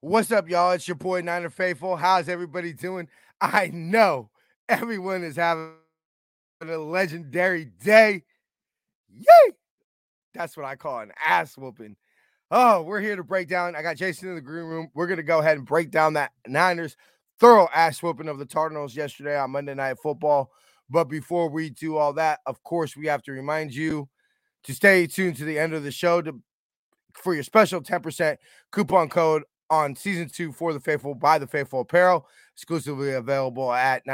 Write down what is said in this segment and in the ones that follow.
What's up, y'all? It's your boy Niner Faithful. How's everybody doing? I know everyone is having a legendary day. Yay! That's what I call an ass whooping. Oh, we're here to break down. I got Jason in the green room. We're going to go ahead and break down that Niners thorough ass whooping of the Cardinals yesterday on Monday Night Football. But before we do all that, of course, we have to remind you to stay tuned to the end of the show for your special 10% coupon code on season 2 for the Faithful by the Faithful Apparel, exclusively available at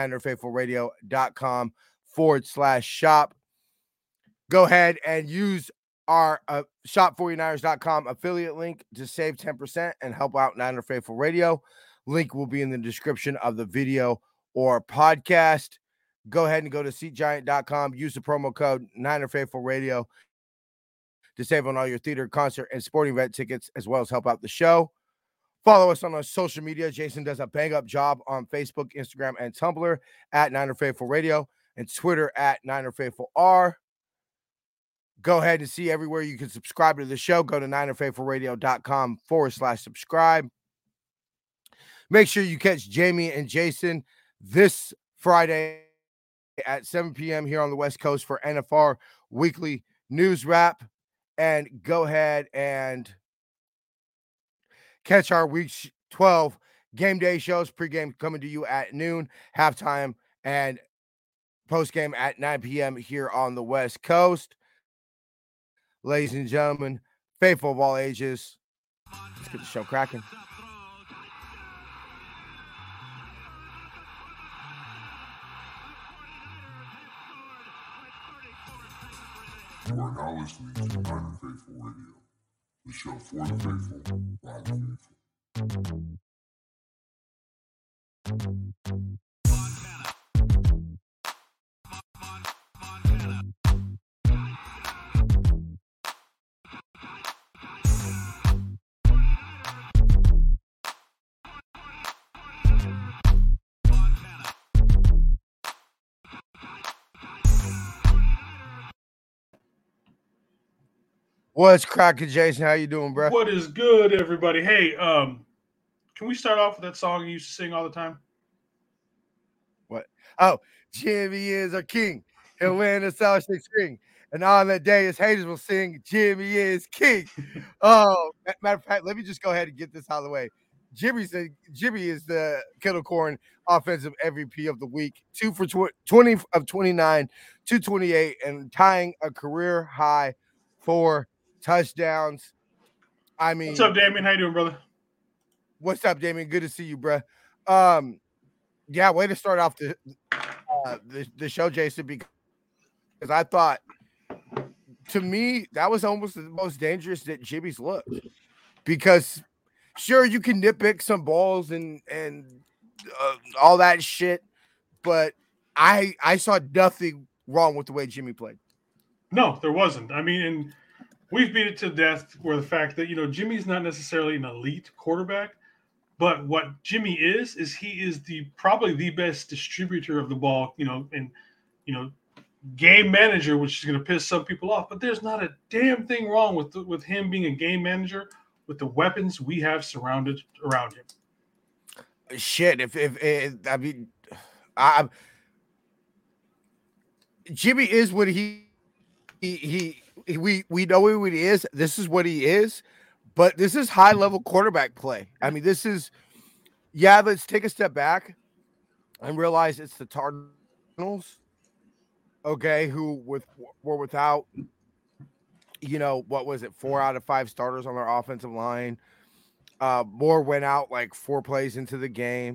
ninerfaithfulradio.com/shop. Go ahead and use our shop49ers.com affiliate link to save 10% and help out Niner Faithful Radio. Link will be in the description of the video or podcast. Go ahead and go to SeatGiant.com. Use the promo code Niner Faithful Radio to save on all your theater, concert, and sporting event tickets, as well as help out the show. Follow us on our social media. Jason does a bang-up job on Facebook, Instagram, and Tumblr at Niner Faithful Radio and Twitter at Niner Faithful R. Go ahead and see everywhere you can subscribe to the show. Go to ninerfaithfulradio.com/subscribe. Make sure you catch Jamie and Jason this Friday at 7 p.m. here on the West Coast for NFR Weekly News Wrap. And go ahead and catch our Week 12 game day shows. Pregame coming to you at noon, halftime, and postgame at 9 p.m. here on the West Coast. Ladies and gentlemen, faithful of all ages, let's get the show cracking. You are now listening to Niner Faithful Radio, the show for the faithful, by the faithful. What's cracking, Jason? How you doing, bro? What is good, everybody? Hey, can we start off with that song you used to sing all the time? What? Oh, Jimmy is a king. He'll win the South Six ring. And on that day, his haters will sing, Jimmy is king. Oh, matter of fact, let me just go ahead and get this out of the way. Jimmy is the Kettle Corn offensive MVP of the week. 2 for 20 of 29, 228, and tying a career high for touchdowns. I mean, what's up, Damien? How you doing, brother? What's up, Damien? Good to see you, bro. Yeah, way to start off the show, Jason, because I thought, to me, that was almost the most dangerous that Jimmy's looked. Because, sure, you can nitpick some balls and all that shit, but I saw nothing wrong with the way Jimmy played. No, there wasn't. I mean, and we've beat it to death where the fact that, Jimmy's not necessarily an elite quarterback, but what Jimmy is he is probably the best distributor of the ball, and game manager, which is going to piss some people off. But there's not a damn thing wrong with him being a game manager with the weapons we have surrounded around him. Shit, Jimmy is what we know what he is. This is what he is. But this is high-level quarterback play. I mean, let's take a step back and realize it's the Cardinals, okay, who were without, what was it, 4 out of 5 starters on their offensive line. Moore went out like 4 plays into the game.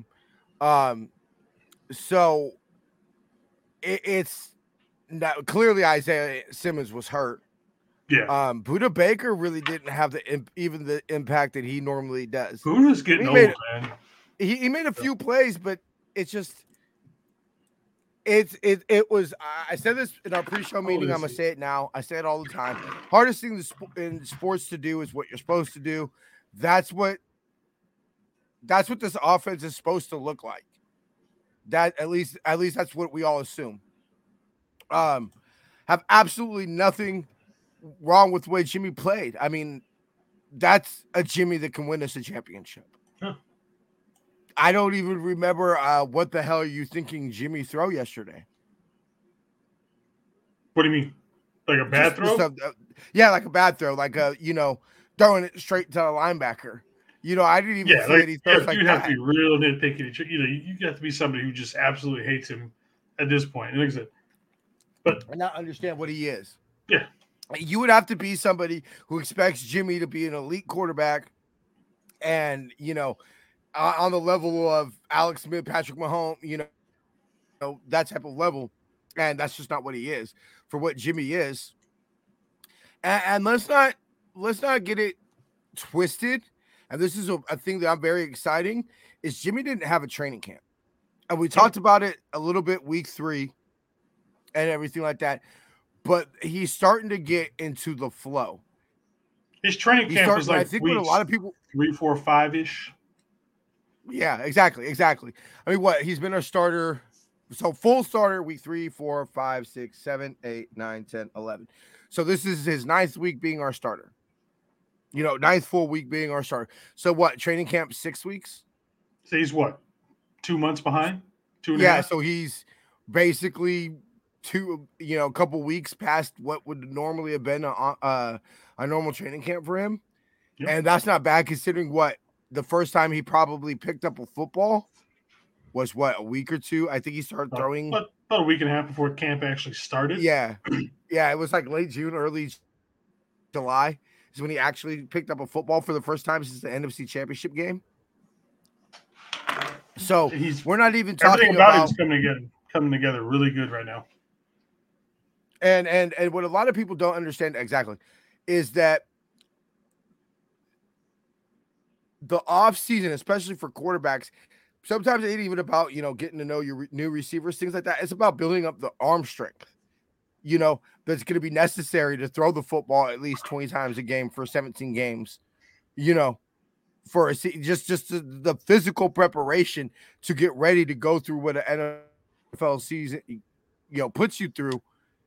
So it's not, clearly Isaiah Simmons was hurt. Yeah. Budda Baker really didn't have the impact that he normally does. Budda's getting old, man. He made a few plays, but it's just it was. I said this in our pre-show meeting. I'm gonna say it now. I say it all the time. Hardest thing in sports to do is what you're supposed to do. That's what this offense is supposed to look like. That at least that's what we all assume. Have absolutely nothing wrong with the way Jimmy played. I mean, that's a Jimmy that can win us a championship. Huh. I don't even remember what the hell are you thinking Jimmy throw yesterday. What do you mean? Like a bad throw? Yeah, like a bad throw, like throwing it straight to a linebacker. I didn't even see that he throws like you'd that. have to be real nitpicky. You have to be somebody who just absolutely hates him at this point. And like I said, but and not understand what he is. Yeah. You would have to be somebody who expects Jimmy to be an elite quarterback and, on the level of Alex Smith, Patrick Mahomes, that type of level. And that's just not what he is. For what Jimmy is. And let's not get it twisted. And this is a thing that I'm very exciting is Jimmy didn't have a training camp. And we talked about it a little bit week 3 and everything like that. But he's starting to get into the flow. His training camp was like I think what a lot of people 3, 4, 5-ish. Yeah, exactly. I mean, he's been our starter. So full starter week 3, 4, 5, 6, 7, 8, 9, 10, 11. So this is his 9th week being our starter. 9th full week being our starter. So what? Training camp 6 weeks? So he's what? 2 months behind? 2.5? So he's basically a couple weeks past what would normally have been a normal training camp for him. Yep. And that's not bad considering what the first time he probably picked up a football was a week or 2. I think he started throwing about a week and a half before camp actually started. Yeah. It was like late June, early July is when he actually picked up a football for the first time since the NFC Championship game. So we're not even talking about it's coming together really good right now. And what a lot of people don't understand exactly is that the off season, especially for quarterbacks, sometimes it ain't even about, getting to know your new receivers, things like that. It's about building up the arm strength, that's going to be necessary to throw the football at least 20 times a game for 17 games, for just the physical preparation to get ready to go through what an NFL season, puts you through.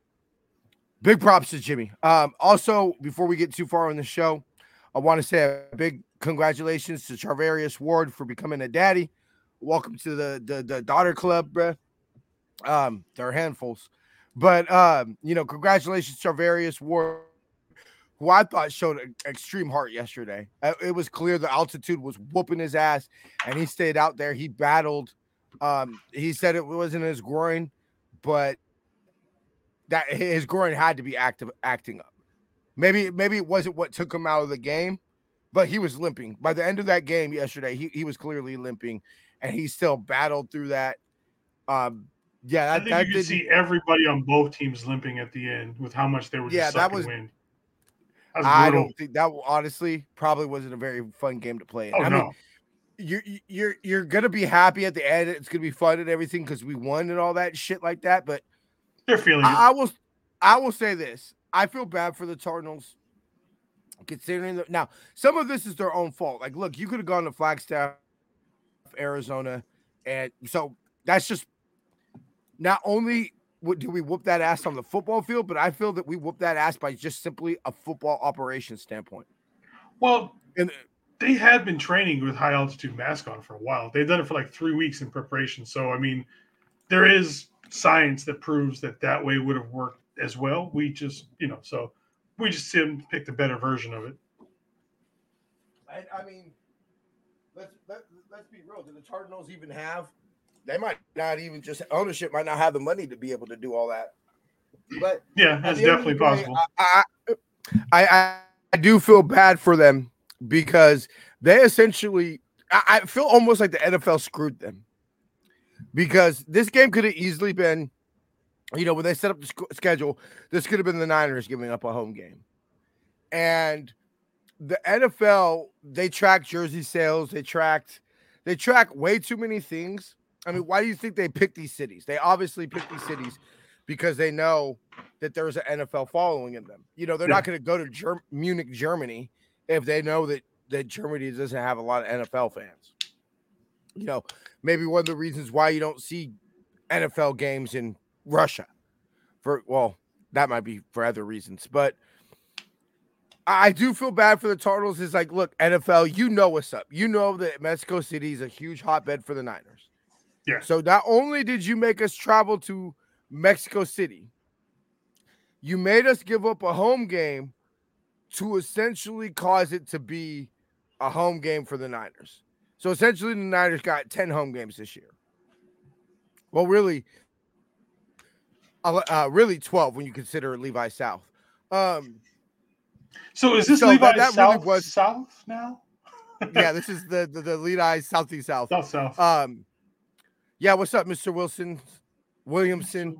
Big props to Jimmy. Also, before we get too far on the show, I want to say a big congratulations to Charvarius Ward for becoming a daddy. Welcome to the daughter club, bro. They're handfuls. But, congratulations, Charvarius Ward, who I thought showed an extreme heart yesterday. It was clear the altitude was whooping his ass, and he stayed out there. He battled. He said it wasn't his groin, but that his groin had to be acting up. Maybe it wasn't what took him out of the game, but he was limping. By the end of that game yesterday, he was clearly limping, and he still battled through that. I think you could see everybody on both teams limping at the end with how much they were just sucking wind. I don't think that honestly probably wasn't a very fun game to play in. Oh, no. Mean, you're gonna be happy at the end. It's gonna be fun and everything because we won and all that shit like that. But they're feeling it. I will say this. I feel bad for the Cardinals considering now some of this is their own fault. Like, look, you could have gone to Flagstaff, Arizona, and so that's just not only do we whoop that ass on the football field, but I feel that we whoop that ass by just simply a football operations standpoint. Well, and they had been training with high altitude mask on for a while. They've done it for like 3 weeks in preparation. So, I mean, there is science that proves that way would have worked as well. We just, so we just picked a better version of it. I mean, let's be real. Do the Cardinals even have? They might not even ownership might not have the money to be able to do all that. But yeah, that's definitely possible. I do feel bad for them because they essentially, I feel almost like the NFL screwed them because this game could have easily been, when they set up the schedule, this could have been the Niners giving up a home game. And the NFL, they track jersey sales. They track way too many things. I mean, why do you think they pick these cities? They obviously pick these cities because they know that there's an NFL following in them. They're not going to go to Munich, Germany, if they know that Germany doesn't have a lot of NFL fans. Maybe one of the reasons why you don't see NFL games in Russia. That might be for other reasons. But I do feel bad for the Cardinals. It's like, look, NFL, you know what's up. You know that Mexico City is a huge hotbed for the Niners. Yeah. So not only did you make us travel to Mexico City, you made us give up a home game to essentially cause it to be a home game for the Niners. So essentially, the Niners got 10 home games this year. Well, really 12 when you consider Levi South. So is this So Levi that South, really was- South now? Yeah, this is the Levi Southeast South. South. Yeah, what's up, Mr. Williamson?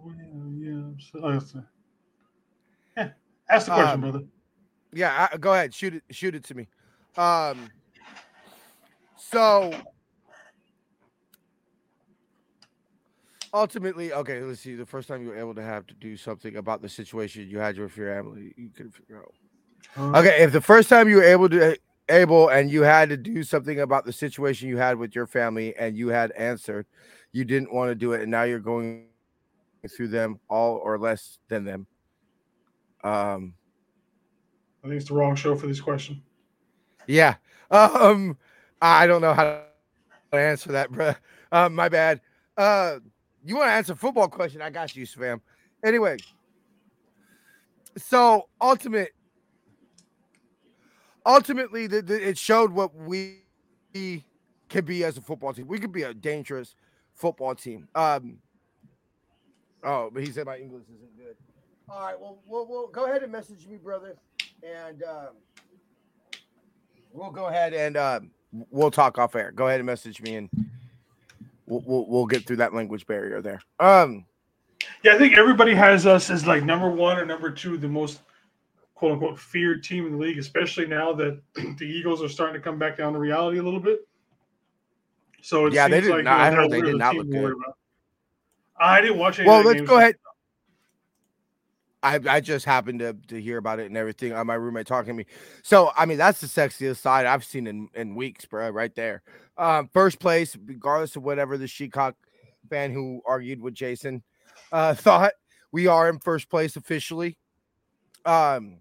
Yeah, ask the question, brother. Yeah, go ahead. Shoot it to me. So ultimately, okay, let's see. The first time you were able to have to do something about the situation you had with your family, you couldn't figure out. Okay, if the first time you were able and you had to do something about the situation you had with your family and you had answered, you didn't want to do it, and now you're going through them all or less than them. I think it's the wrong show for this question. Yeah. I don't know how to answer that, bro. My bad. You want to answer a football question? I got you, Spam. Anyway, so ultimately, it showed what we can be as a football team. We could be a dangerous football team. Oh, but he said my English isn't good. All right, well, we'll go ahead and message me, brother, and we'll go ahead and we'll talk off air. Go ahead and message me, and we'll get through that language barrier there. Yeah, I think everybody has us as like number one or number two, the most quote unquote feared team in the league, especially now that the Eagles are starting to come back down to reality a little bit. So it yeah, they seems did like not. I now heard they we're did the not team look to worry good. about. I didn't watch any Well, of the let's games. go ahead. I just happened to hear about it and everything. My roommate talking to me. So I mean, that's the sexiest side I've seen in weeks, bro. Right there. First place, regardless of whatever the Shecock fan who argued with Jason thought, we are in first place officially. 4-0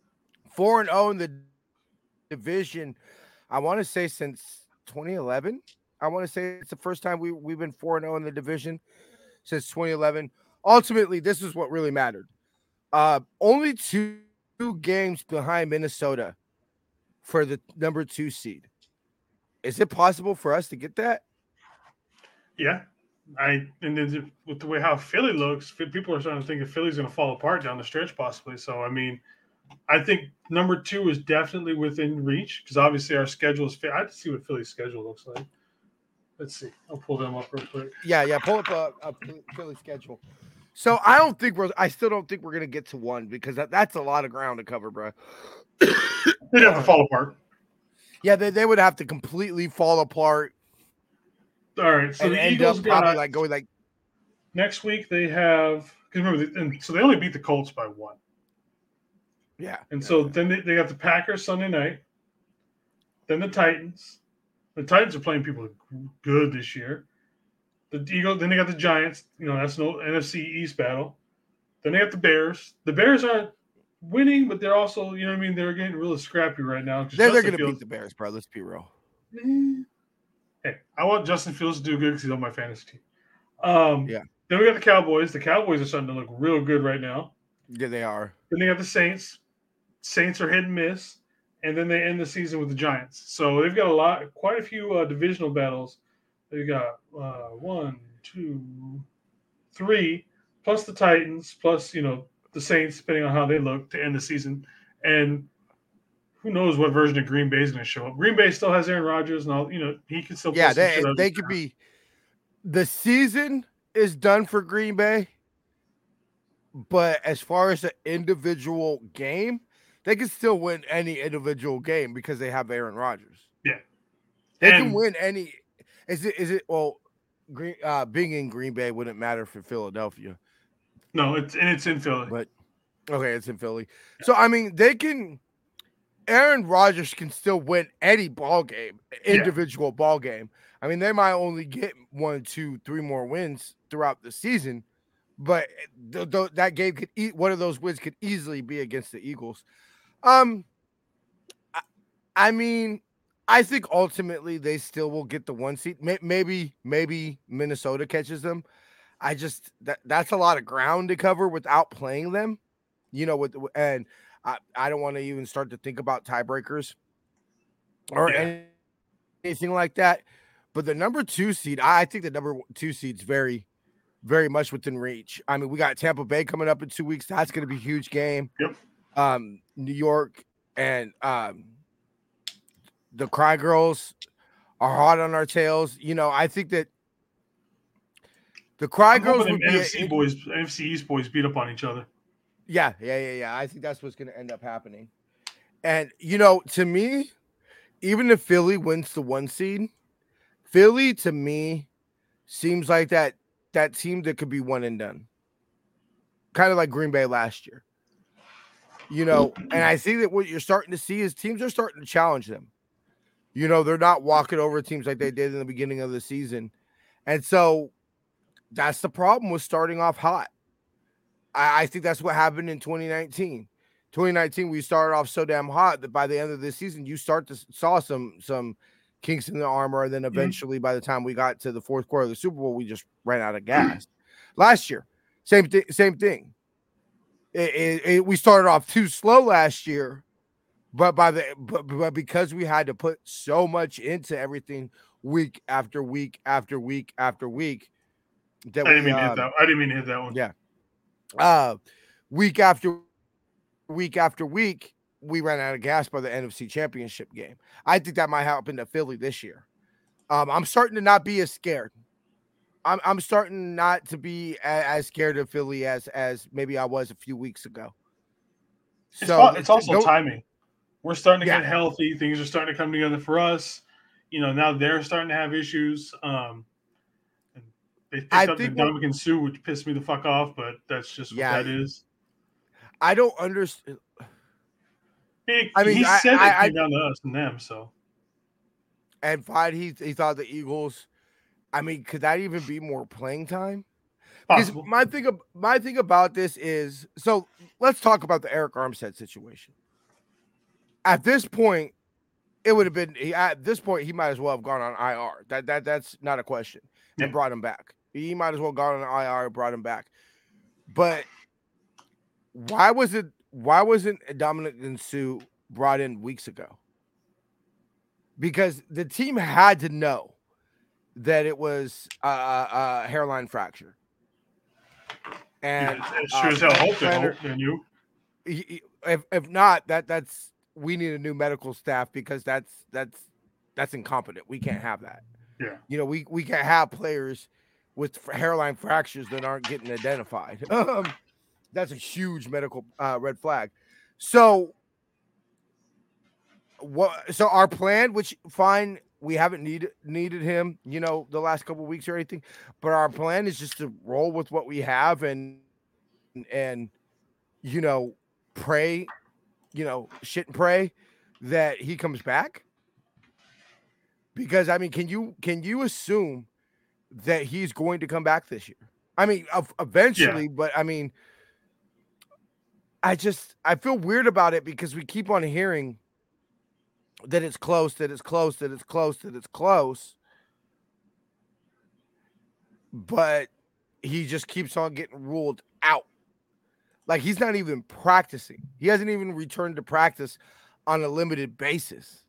in the division. I want to say since 2011. I want to say it's the first time we've been 4-0 in the division since 2011. Ultimately, this is what really mattered. Only two games behind Minnesota for the number 2 seed. Is it possible for us to get that? Yeah. And then with the way how Philly looks, people are starting to think that Philly's going to fall apart down the stretch possibly. So, I mean, I think number 2 is definitely within reach because obviously our schedule is fit. I have to see what Philly's schedule looks like. Let's see. I'll pull them up real quick. Yeah. Pull up a Philly schedule. So I still don't think we're gonna get to 1 because that's a lot of ground to cover, bro. They'd have to fall apart. Yeah, they would have to completely fall apart. All right, so and the end Eagles up probably got going next week. They have because remember, so they only beat the Colts by 1. Yeah, and so then they got the Packers Sunday night. Then the Titans. The Titans are playing people good this year. The Eagles. Then they got the Giants. That's no NFC East battle. Then they got the Bears. The Bears aren't winning, but they're also, they're getting really scrappy right now. They're going to beat the Bears, bro. Let's be real. Hey, I want Justin Fields to do good because he's on my fantasy team. Yeah. Then we got the Cowboys. The Cowboys are starting to look real good right now. Yeah, they are. Then they got the Saints. Saints are hit and miss. And then they end the season with the Giants. So they've got quite a few divisional battles. They've got 1, 2, 3, plus the Titans, plus, the Saints, depending on how they look to end the season. And who knows what version of Green Bay is going to show up. Green Bay still has Aaron Rodgers and all, he can still play some shit they could be. The season is done for Green Bay. But as far as an individual game, they can still win any individual game because they have Aaron Rodgers. Yeah. They can win any. Is it being in Green Bay wouldn't matter for Philadelphia. No, it's in Philly. But okay, it's in Philly. Yeah. So I mean, Aaron Rodgers can still win any ball game, individual ball game. I mean, they might only get 1, 2, 3 more wins throughout the season, but that game one of those wins could easily be against the Eagles. I mean, I think ultimately they still will get the 1 seed. Maybe Minnesota catches them. I just that's a lot of ground to cover without playing them. And I don't want to even start to think about tiebreakers or anything like that. But the number 2 seed, I think the number 2 seed's very, very much within reach. I mean, we got Tampa Bay coming up in 2 weeks. That's going to be a huge game. Yep. New York and the Cry Girls are hot on our tails. I think that the Cry Girls would be NFC East boys beat up on each other. Yeah. I think that's what's going to end up happening. And to me, even if Philly wins the 1 seed, Philly to me seems like that team that could be one and done, kind of like Green Bay last year. And I think that what you're starting to see is teams are starting to challenge them. They're not walking over teams like they did in the beginning of the season. And so that's the problem with starting off hot. I think that's what happened in 2019. 2019, we started off so damn hot that by the end of the season, you start to saw some kinks in the armor. And then eventually, by the time we got to the fourth quarter of the Super Bowl, we just ran out of gas. Last year, same thing. We started off too slow last year. But but because we had to put so much into everything week after week after week after week, that I didn't mean to hit that one. Yeah. Week after week, we ran out of gas by the NFC Championship game. I think that might happen to Philly this year. I'm starting to not be as scared. I'm starting not to be as scared of Philly as maybe I was a few weeks ago. So it's also timing. We're starting to get healthy. Things are starting to come together for us. Now they're starting to have issues. They picked up the Ndamukong Suh, which pissed me the fuck off, but that's just what that is. I don't understand. He said it came down to us and them, so. And fine, he thought the Eagles. I mean, could that even be more playing time? Possible. Because my thing about this is, so let's talk about the Eric Armstead situation. At this point, it would have been. At this point, he might as well have gone on IR. That's not a question. And brought him back. He might as well have gone on IR and brought him back. But why wasn't Ndamukong Suh brought in weeks ago? Because the team had to know that it was a hairline fracture. And sure as hell hope they knew. If not, that's. We need a new medical staff because that's incompetent. We can't have that. Yeah. We can't have players with hairline fractures that aren't getting identified. That's a huge medical red flag. So our plan, which fine, we haven't needed him, the last couple of weeks or anything, but our plan is just to roll with what we have and pray. Shit and pray that he comes back. Because I mean, can you assume that he's going to come back this year? I mean, eventually, but I mean, I feel weird about it because we keep on hearing that it's close, but he just keeps on getting ruled out. Like he's not even practicing. He hasn't even returned to practice on a limited basis.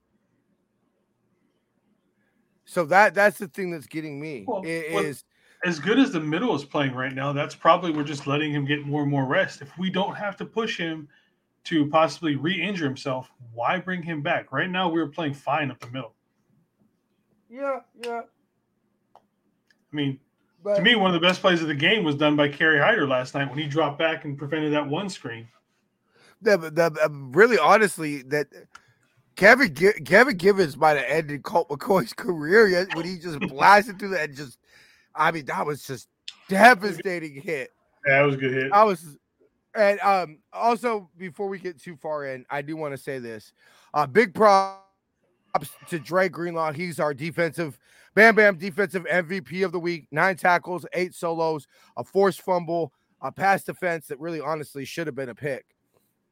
So that's the thing that's getting me. Is as good as the middle is playing right now, that's probably we're just letting him get more and more rest. If we don't have to push him to possibly re-injure himself, why bring him back? Right now we're playing fine up the middle. Yeah. I mean, to me, one of the best plays of the game was done by Kerry Hyder last night when he dropped back and prevented that one screen. Really, honestly, that Kevin Givens might have ended Colt McCoy's career when he just blasted through that. That was just devastating hit. Yeah, that was a good hit. And also, before we get too far in, I do want to say this. Big props to Dre Greenlaw. He's our defensive MVP of the week. 9 tackles, 8 solos, a forced fumble, a pass defense that really honestly should have been a pick.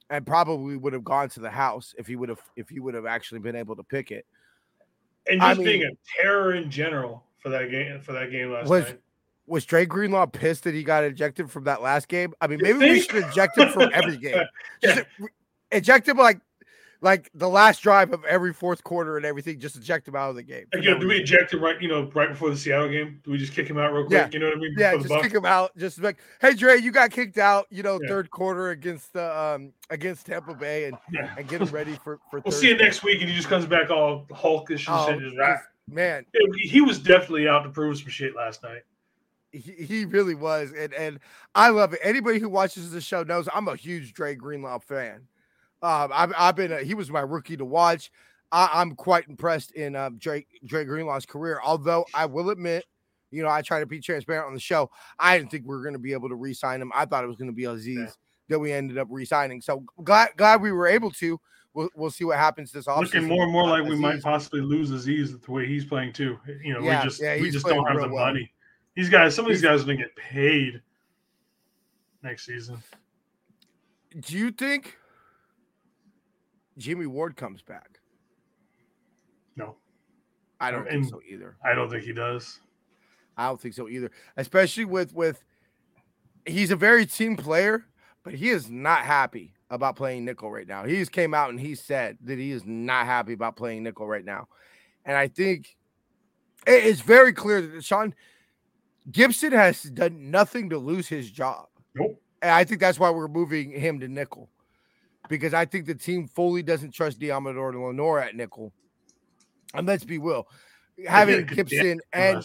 and probably would have gone to the house if he would have actually been able to pick it. And just being a terror in general for that game last night. Was Dre Greenlaw pissed that he got ejected from that last game? I mean, maybe we should eject him from every game. Just eject him like the last drive of every fourth quarter and everything. Just eject him out of the game. Do we eject him right before the Seattle game? Do we just kick him out real quick? Yeah. You know what I mean? Yeah, just kick him out. Just like, hey Dre, you got kicked out. Third quarter against Tampa Bay, and get him ready for. We'll see you next week, and he just comes back all hulkish and just man. He was definitely out to prove some shit last night. He really was, and I love it. Anybody who watches the show knows I'm a huge Dre Greenlaw fan. He was my rookie to watch. I'm quite impressed in Dre Greenlaw's career. Although I will admit, I try to be transparent on the show. I didn't think we were going to be able to re-sign him. I thought it was going to be Aziz that we ended up re-signing. So glad we were able to. We'll see what happens this offseason. Looking more and more like we might possibly lose Aziz the way he's playing too. We just don't have the money. Some of these guys are going to get paid next season. Do you think Jimmy Ward comes back? No. I don't think so either. I don't think he does. I don't think so either. Especially with he's a very team player, but he is not happy about playing nickel right now. He just came out and he said that he is not happy about playing nickel right now. And I think it's very clear that Sean Gibson has done nothing to lose his job. Nope. And I think that's why we're moving him to nickel. Because I think the team fully doesn't trust Diamador Lenore at nickel. And let's be real. Having Gibson,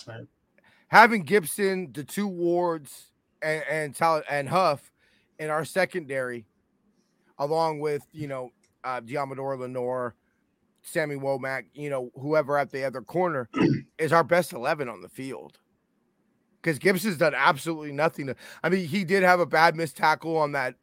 the two Wards and Huff in our secondary, along with, Diamador Lenore, Sammy Womack, whoever at the other corner, is our best 11 on the field. Because Gibson's done absolutely nothing. He did have a bad missed tackle on that.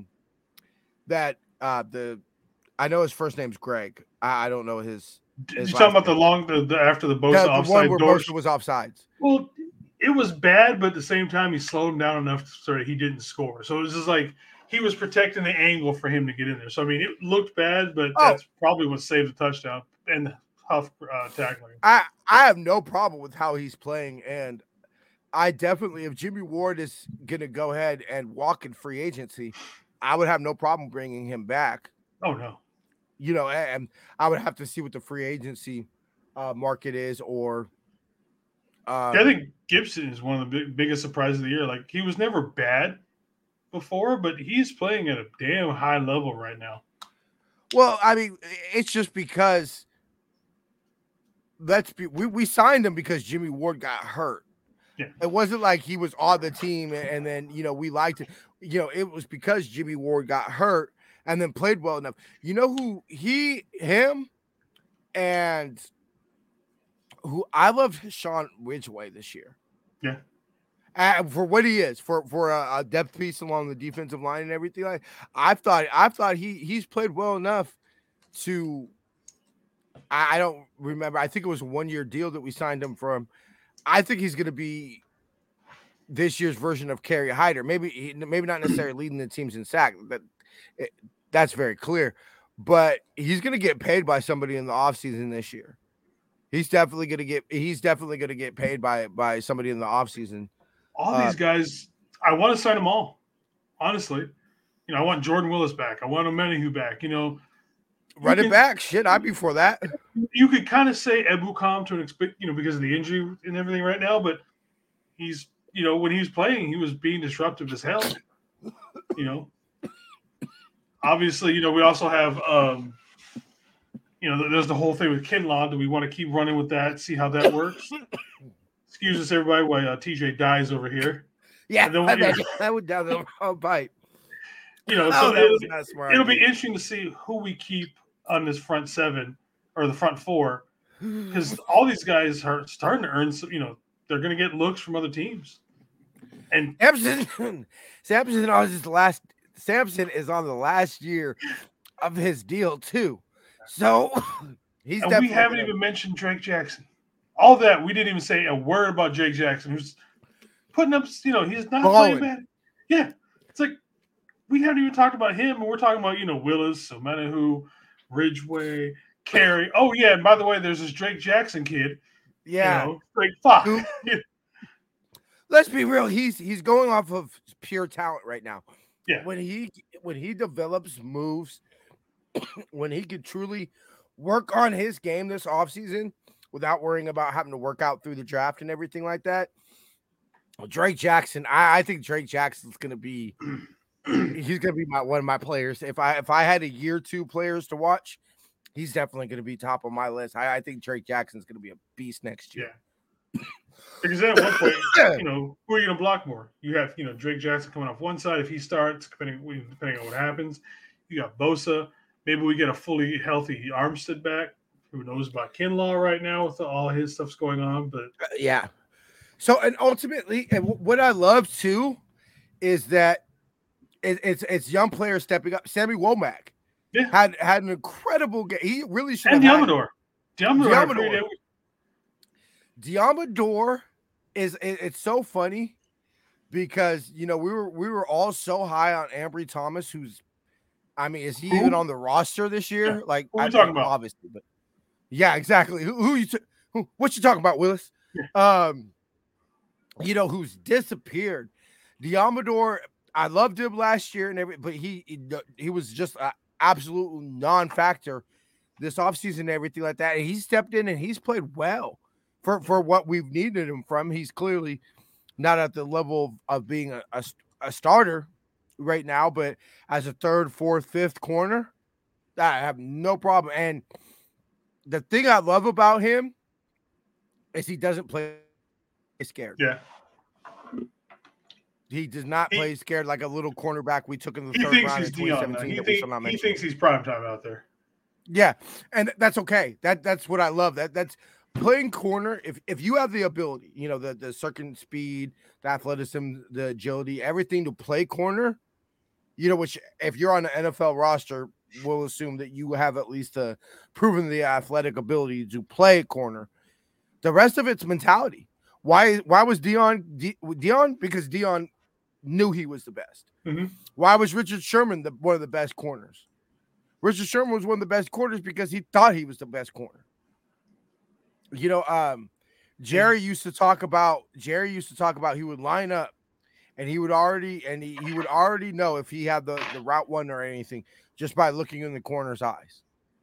I know his first name's Greg. I don't know his. You're talking about the after the Bosa offside. The one where Bosa was offsides. Well, it was bad, but at the same time, he slowed him down enough so that he didn't score. So it was just like he was protecting the angle for him to get in there. So it looked bad, but that's probably what saved the touchdown and the Huff tackling. I have no problem with how he's playing, and I definitely, if Jimmy Ward is going to go ahead and walk in free agency, I would have no problem bringing him back. Oh, no. And I would have to see what the free agency market is, or. I think Gibson is one of the biggest surprises of the year. Like, he was never bad before, but he's playing at a damn high level right now. Well, it's just because we signed him because Jimmy Ward got hurt. Yeah. It wasn't like he was on the team and then, we liked it. It was because Jimmy Ward got hurt and then played well enough. And who I loved Sean Ridgeway this year. Yeah. For what he is, for a depth piece along the defensive line and everything. I thought he's played well enough to. I don't remember. I think it was a 1-year deal that we signed him from. I think he's going to be this year's version of Kerry Hyder. Maybe not necessarily leading the teams in sack. That's very clear. But he's going to get paid by somebody in the offseason this year. He's definitely going to get paid by somebody in the offseason. All these guys, I want to sign them all. Honestly, I want Jordan Willis back. I want Omenihu back. Run it back. Shit, I'd be for that. You could kind of say Ebukam to an extent, because of the injury and everything right now, but he's, when he was playing, he was being disruptive as hell. Obviously, we also have, there's the whole thing with Kinlaw. Do we want to keep running with that? See how that works? Excuse us, everybody, while TJ dies over here. Yeah, that would down the wrong pipe. So it'll be interesting to see who we keep on this front seven or the front four, because all these guys are starting to earn some, they're going to get looks from other teams. And Sampson is on the last year of his deal too. So we haven't even mentioned Drake Jackson. All that, we didn't even say a word about Jake Jackson, who's putting up, he's not playing bad. Yeah. It's like, we haven't even talked about him, and we're talking about Willis, Omenihu, Ridgeway, Carey. Oh yeah, and by the way, there's this Drake Jackson kid. Yeah. Like fuck. Let's be real. He's going off of pure talent right now. Yeah. When he develops moves, when he could truly work on his game this offseason without worrying about having to work out through the draft and everything like that. Drake Jackson, I think Drake Jackson's gonna be he's gonna be one of my players. If I had a year 2 players to watch, he's definitely gonna be top of my list. I think Drake Jackson's gonna be a beast next year. Yeah. Because at one point, who are you going to block more? You have, Drake Jackson coming off one side if he starts, depending on what happens. You got Bosa. Maybe we get a fully healthy Armstead back. Who knows about Kinlaw right now with all his stuff's going on? But yeah. So, and ultimately, and what I love too is that it's young players stepping up. Sammy Womack had an incredible game. He really should. And Deommodore. Deommodore it's so funny because we were all so high on Ambry Thomas, who's, I mean, is he even on the roster this year? Yeah. Like, what are we talking about? Obviously, but yeah, exactly. What you talking about, Willis? Yeah. Who's disappeared. Deommodore, I loved him last year but he was just an absolute non-factor this offseason and everything like that. And he stepped in and he's played well for what we've needed him from. He's clearly not at the level of being a starter right now, but as a 3rd, 4th, 5th corner, I have no problem. And the thing I love about him is he doesn't play scared. Yeah. He does not play scared like a little cornerback we took in the 3rd round in 2017. He thinks he's prime time out there. Yeah, and that's okay. That's what I love. That's playing corner. If you have the ability, the circuit speed, the athleticism, the agility, everything to play corner, which if you're on an NFL roster, we'll assume that you have at least proven the athletic ability to play corner. The rest of it's mentality. Why was Dion? Because Dion knew he was the best. Mm-hmm. Why was Richard Sherman one of the best corners? Richard Sherman was one of the best corners because he thought he was the best corner. Jerry used to talk about he would line up and he would already know if he had the route one or anything just by looking in the corner's eyes.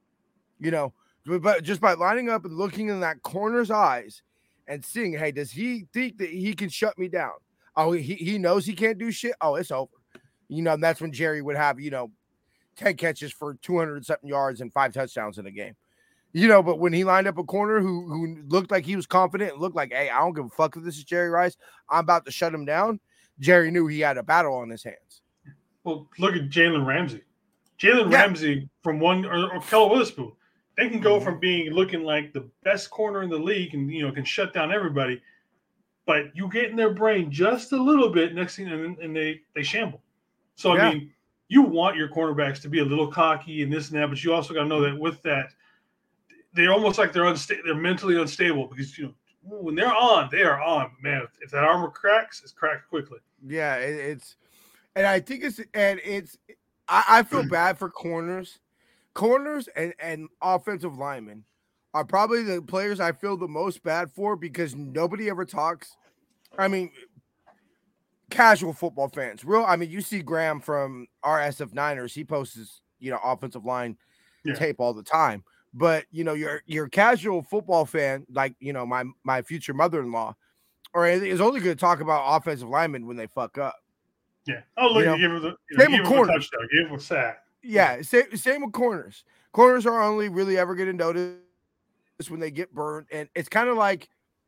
But just by lining up and looking in that corner's eyes and seeing, hey, does he think that he can shut me down? Oh, he knows he can't do shit. Oh, it's over. And that's when Jerry would have, 10 catches for 200-something yards and 5 touchdowns in a game. But when he lined up a corner who looked like he was confident and looked like, hey, I don't give a fuck if this is Jerry Rice, I'm about to shut him down, Jerry knew he had a battle on his hands. Well, look at Jalen Ramsey. Ramsey from or Keller Witherspoon. They can go from looking like the best corner in the league and, can shut down everybody. But you get in their brain just a little bit, next thing, and they shamble. So, I mean, you want your cornerbacks to be a little cocky and this and that, but you also got to know that with that, they're almost like they're mentally unstable because, when they're on, they are on. Man, if that armor cracks, it's cracked quickly. Yeah, I think I feel bad for corners. Corners and offensive linemen are probably the players I feel the most bad for because nobody ever talks. I mean, casual football fans, you see Graham from RSF Niners. He posts, offensive line tape all the time. But, your casual football fan, like, my future mother-in-law, or is only going to talk about offensive linemen when they fuck up. Yeah. Oh, look, you give him a touchdown, give him a sack. Yeah, same with corners. Corners are only really ever going to notice when they get burned, and it's kind of like,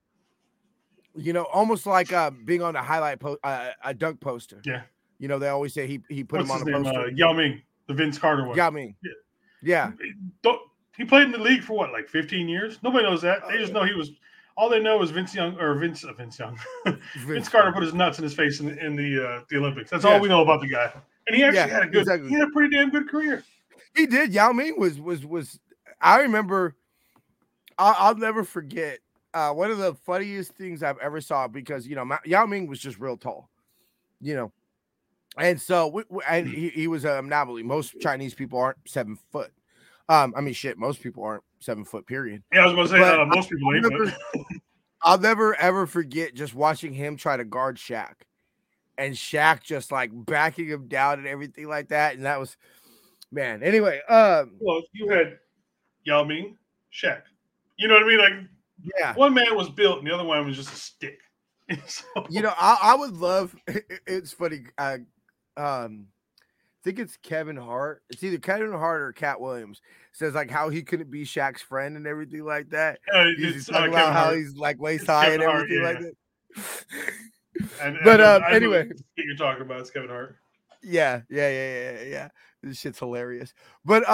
almost like being on a highlight a dunk poster. Yeah, they always say he put him on a poster. Yao Ming, the Vince Carter one. Yao Ming. Yeah. He played in the league for like 15 years. Nobody knows that. They just know he was. All they know is Vince Young. Vince Carter put his nuts in his face in the Olympics. That's all we know about the guy. And he actually had he had a pretty damn good career. He did. Yao Ming was. I remember. I'll never forget. One of the funniest things I've ever saw because Yao Ming was just real tall. And so, and he was an anomaly. Most Chinese people aren't 7 foot. I mean, shit, most people aren't 7 foot, period. Yeah, I was going to say, most people ain't. I'll never, ever forget just watching him try to guard Shaq. And Shaq just like backing him down and everything like that. And that was, man. Anyway. Well, you had Yao Ming, Shaq. You know what I mean? Like, yeah. One man was built and the other one was just a stick. So, I would love, it's funny. I think it's Kevin Hart. It's either Kevin Hart or Cat Williams. Says like how he couldn't be Shaq's friend and everything like that. He's talking about how he's like waist high and everything like that. But anyway, you're talking about it's Kevin Hart. Yeah. This shit's hilarious. But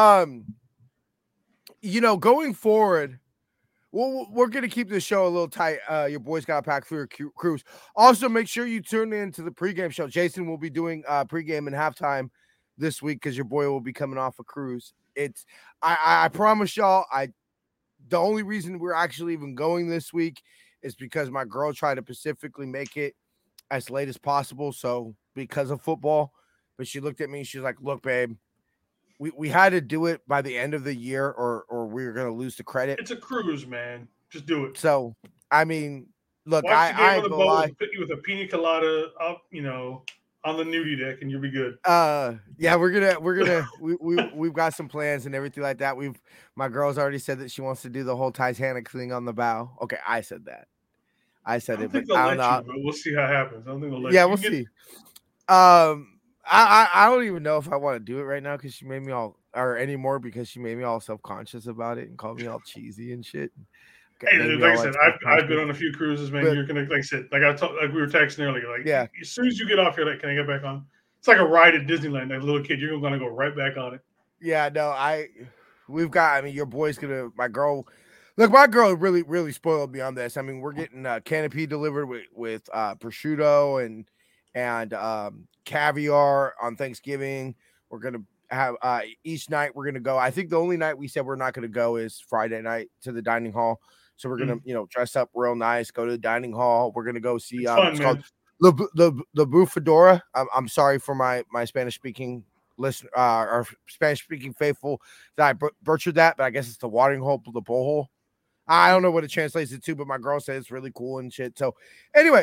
going forward, we're gonna keep the show a little tight. Your boys got to pack through a cruise. Also, make sure you tune in to the pregame show. Jason will be doing pregame and halftime this week because your boy will be coming off a cruise. I promise y'all, the only reason we're actually even going this week is because my girl tried to specifically make it as late as possible. So because of football, but she looked at me, she's like, look, babe, we had to do it by the end of the year or we were going to lose the credit. It's a cruise, man. Just do it. So, I mean, look, Watch the game on the boat, put you with a pina colada up, on the nudie deck, and you'll be good. Yeah, we've got some plans and everything like that. My girl's already said that she wants to do the whole Titanic thing on the bow. Okay, I said that. I said it, but I don't know. But we'll see how it happens. I don't think they'll let you. Yeah, we'll see. I don't even know if I want to do it right now because she made me all self-conscious about it and called me all cheesy and shit. Hey, like I said, I've been on a few cruises, man. You're gonna, like I said, like we were texting earlier, like as soon as you get off here, like, can I get back on? It's like a ride at Disneyland. Like a little kid, you're gonna go right back on it. Yeah, no, your boy's my girl really, really spoiled me on this. I mean, we're getting canopy delivered with prosciutto and caviar on Thanksgiving. We're gonna have each night we're gonna go. I think the only night we said we're not gonna go is Friday night to the dining hall. So we're gonna, dress up real nice, go to the dining hall. We're gonna go see it's called the Bufadora. I'm sorry for my Spanish speaking listener or Spanish speaking faithful that I butchered that, but I guess it's the watering hole, the blowhole. I don't know what it translates it to, but my girl said it's really cool and shit. So anyway,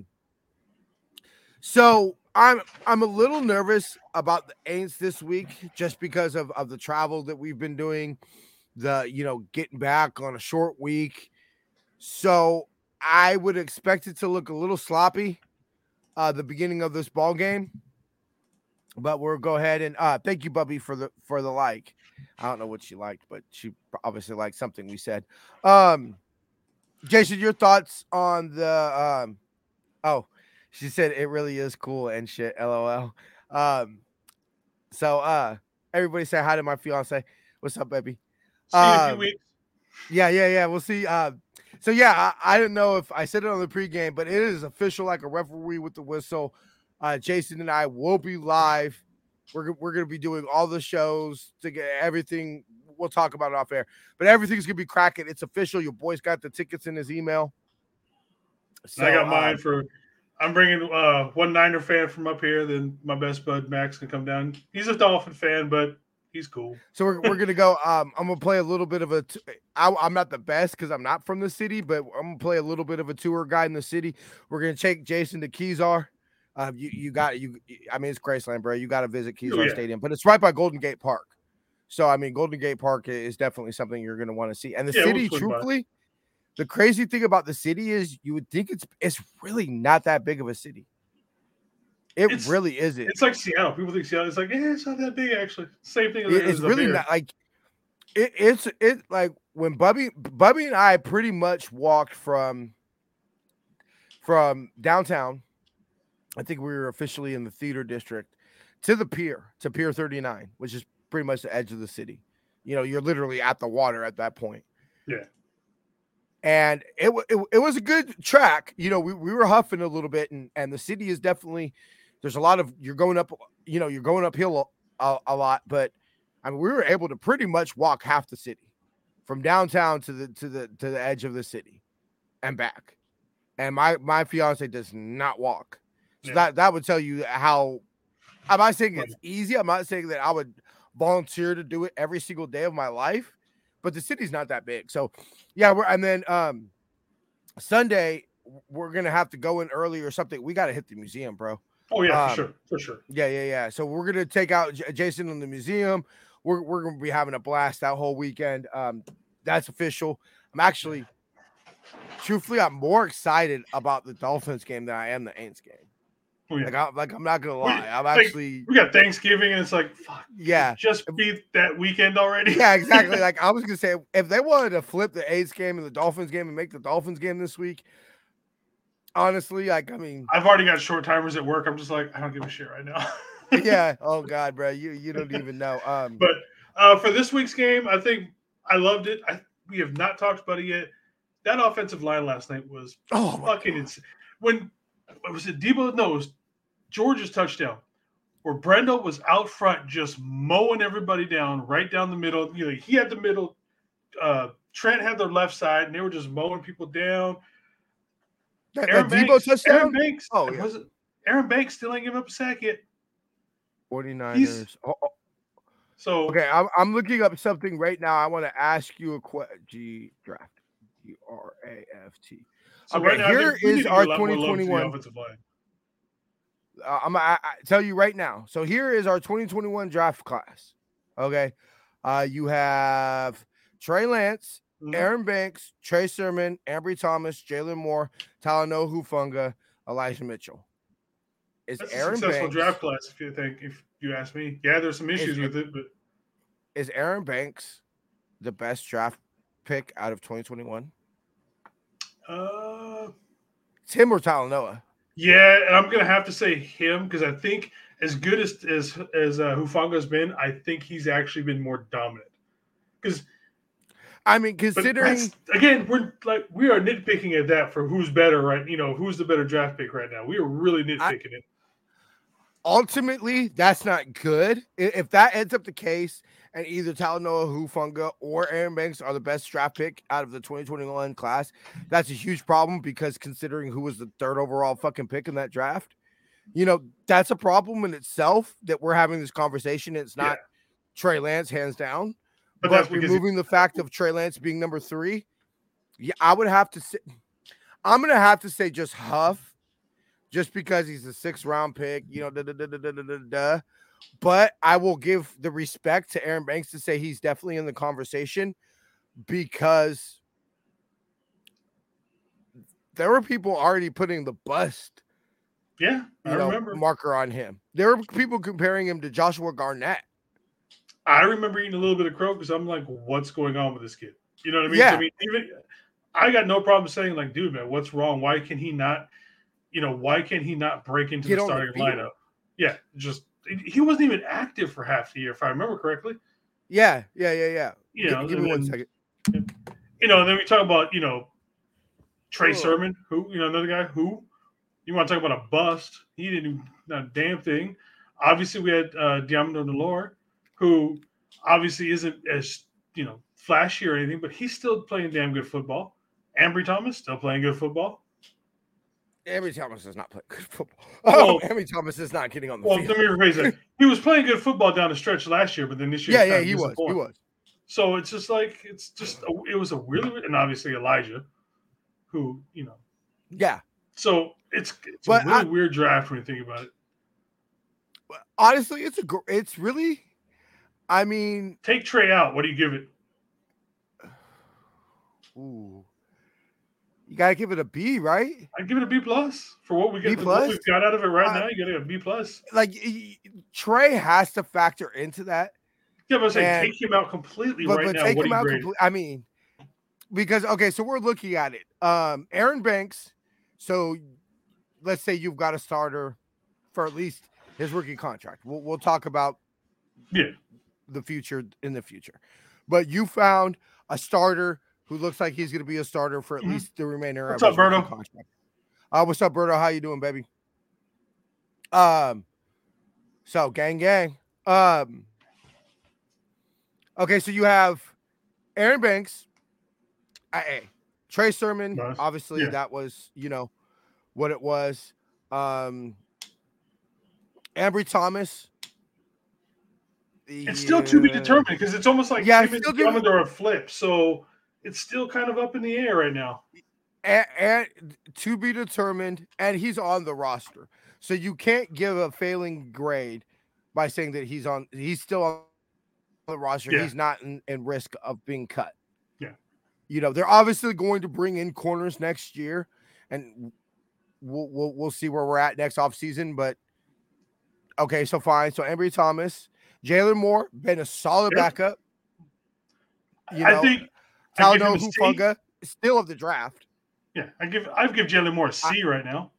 so I'm a little nervous about the Aints this week just because of the travel that we've been doing, getting back on a short week. So I would expect it to look a little sloppy the beginning of this ball game. But we'll go ahead and thank you, Bubby, for the like. I don't know what she liked, but she obviously liked something we said. Jason, your thoughts on the she said it really is cool and shit. LOL. So everybody say hi to my fiance. What's up, baby? See you in a few weeks. Yeah. We'll see. So yeah, I didn't know if I said it on the pregame, but it is official, like a referee with the whistle. Jason and I will be live. We're gonna be doing all the shows to get everything. We'll talk about it off air, but everything's gonna be cracking. It's official. Your boy's got the tickets in his email. So, I got mine I'm bringing one Niner fan from up here. Then my best bud Max can come down. He's a Dolphin fan, but he's cool. So we're gonna go. I'm gonna play a little bit of I'm not the best because I'm not from the city, but I'm gonna play a little bit of a tour guide in the city. We're gonna take Jason to Kezar. I mean, it's Graceland, bro. You got to visit Kezar Stadium, but it's right by Golden Gate Park. So, I mean, Golden Gate Park is definitely something you're going to want to see. And the city, truthfully, the crazy thing about the city is you would think it's really not that big of a city. It really isn't. It's like Seattle. People think Seattle. It's like, it's not that big, actually. Same thing. It's really not like it's like when Bubby and I pretty much walked from downtown. I think we were officially in the theater district to Pier 39, which is pretty much the edge of the city. You're literally at the water at that point. Yeah. And it was a good track. We were huffing a little bit, and the city is definitely, there's a lot of, you're going uphill a lot, but I mean, we were able to pretty much walk half the city from downtown to the edge of the city and back. And my fiance does not walk. So that would tell you how I'm not saying it's easy. I'm not saying that I would volunteer to do it every single day of my life, but the city's not that big. So yeah, and then Sunday we're gonna have to go in early or something. We gotta hit the museum, bro. Oh yeah, for sure. Yeah. So we're gonna take out Jason in the museum. We're gonna be having a blast that whole weekend. That's official. I'm actually, truthfully, I'm more excited about the Dolphins game than I am the Aints game. Oh, yeah. I'm not gonna lie. I'm actually, we got Thanksgiving and it's like, fuck, yeah, just beat that weekend already. Yeah, exactly. Like I was gonna say, if they wanted to flip the Aints game and the Dolphins game and make the Dolphins game this week, honestly, like I mean, I've already got short timers at work. I'm just like, I don't give a shit right now. Yeah. Oh God, bro, you don't even know. But for this week's game, I think I loved it. We have not talked about it yet. That offensive line last night was fucking insane. When was it Debo? No, it was George's touchdown, where Brendel was out front just mowing everybody down, right down the middle. You know, he had the middle. Trent had the left side, and they were just mowing people down. Aaron Banks, touchdown? Aaron Banks. Oh, yeah. Aaron Banks still ain't giving up a sack yet. 49ers. So okay, I'm looking up something right now. I want to ask you a question. Draft. DRAFT. So okay, right now, here is our 2021 offensive line. I'm gonna tell you right now. So here is our 2021 draft class. Okay, you have Trey Lance, Aaron Banks, Trey Sermon, Ambry Thomas, Jalen Moore, Talanoa Hufanga, Elijah Mitchell. That's a successful draft class, if you ask me. Yeah, there's some issues with it, but is Aaron Banks the best draft pick out of 2021? It's him or Talanoa. Yeah, and I'm gonna have to say him because I think as good as Hufanga's been, I think he's actually been more dominant. Because I mean, considering again, we are nitpicking at that for who's better, right? You know, who's the better draft pick right now? We are really nitpicking it. Ultimately, that's not good. If that ends up the case, and either Talanoa Hufanga or Aaron Banks are the best draft pick out of the 2021 class, that's a huge problem because considering who was the third overall fucking pick in that draft, you know, that's a problem in itself that we're having this conversation. It's not Trey Lance, hands down. But removing the fact of Trey Lance being number 3, yeah, I would have to say, I'm going to have to say just Huff, just because he's a 6th round pick, you know, But I will give the respect to Aaron Banks to say he's definitely in the conversation because there were people already putting the bust I remember marker on him. There were people comparing him to Joshua Garnett. I remember eating a little bit of crow because I'm like, what's going on with this kid? You know what I mean? Yeah. I mean, even I got no problem saying, like, dude, man, what's wrong? Why can he not, break into the starting lineup? Yeah, just he wasn't even active for half the year, if I remember correctly. Yeah. Give me 1 second. You know, and then we talk about, you know, Trey Sermon, who, you know, another guy who you want to talk about a bust. He didn't do not a damn thing. Obviously, we had Diamond Delore, who obviously isn't as, you know, flashy or anything, but he's still playing damn good football. Ambry Thomas still playing good football. Ambry Thomas is not playing good football. Ambry Thomas is not getting on the field. Let me rephrase that. He was playing good football down the stretch last year, but then this year, he was. So it's just like it was a really, and obviously Elijah, who, you know, So it's a really weird draft when you think about it. Honestly, it's really, I mean, take Trey out. What do you give it? Ooh. You gotta give it a B, right? I'd give it a B plus for what we get. What we've got out of it right now. You gotta get a B plus. Like Trey has to factor into that. Yeah, but I'm saying take him out completely now. Take him out completely. I mean, because so we're looking at it. Aaron Banks. So let's say you've got a starter for at least his rookie contract. We'll talk about the future in the future, but you found a starter who looks like he's going to be a starter for at least the remainder of his rookie contract. What's up, Berto? How you doing, baby? So gang. Okay, so you have Aaron Banks, Trey Sermon. Obviously, that was, you know, what it was. Ambry Thomas. It's still to be determined because it's almost like Yeah, him and still Commodore have flipped. So it's still kind of up in the air right now. And to be determined, and he's on the roster. So you can't give a failing grade by saying that he's still on the roster. Yeah. He's not in risk of being cut. Yeah. You know, they're obviously going to bring in corners next year, and we'll see where we're at next offseason. But okay, so fine. So Ambry Thomas, Jalen Moore, been a solid backup. You know, I think Talanoa Hufanga, still of the draft. Yeah, I'd give Jalen Moore a C right now.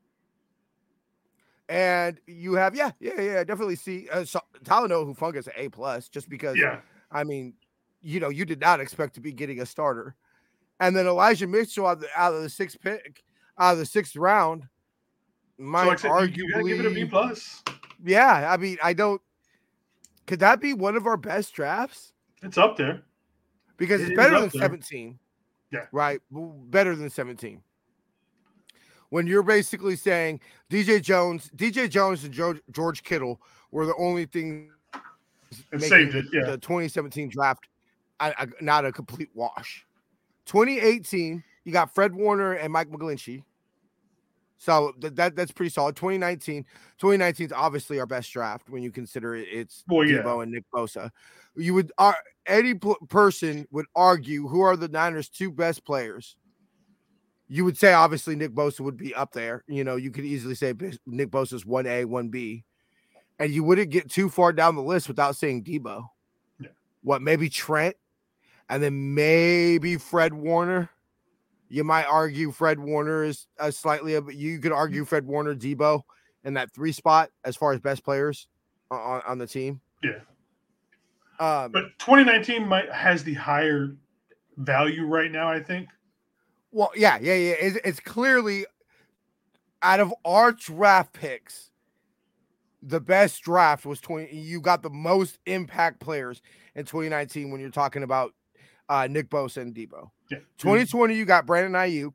And you have, definitely C. Talanoa Hufanga is an A+, just because, I mean, you know, you did not expect to be getting a starter. And then Elijah Mitchell out of the sixth pick, out of the sixth round, might arguably you gotta give it a B+. Yeah, I mean, could that be one of our best drafts? It's up there. Because it's better than 17. Yeah. Right? Better than 17. When you're basically saying DJ Jones and George Kittle were the only things making the 2017 draft not a complete wash. 2018, you got Fred Warner and Mike McGlinchey. So that's pretty solid. 2019 is obviously our best draft when you consider it's Debo and Nick Bosa. You would any person would argue who are the Niners' two best players. You would say obviously Nick Bosa would be up there. You know, you could easily say Nick Bosa's 1A, 1B, and you wouldn't get too far down the list without saying Debo. Yeah. What, maybe Trent, and then maybe Fred Warner. You might argue Fred Warner is you could argue Fred Warner, Debo in that 3 spot as far as best players on the team. Yeah. But 2019 has the higher value right now, I think. Well, yeah. It's clearly out of our draft picks, the best draft was 20. You got the most impact players in 2019 when you're talking about Nick Bosa and Debo. Yeah. 2020, you got Brandon Ayuk.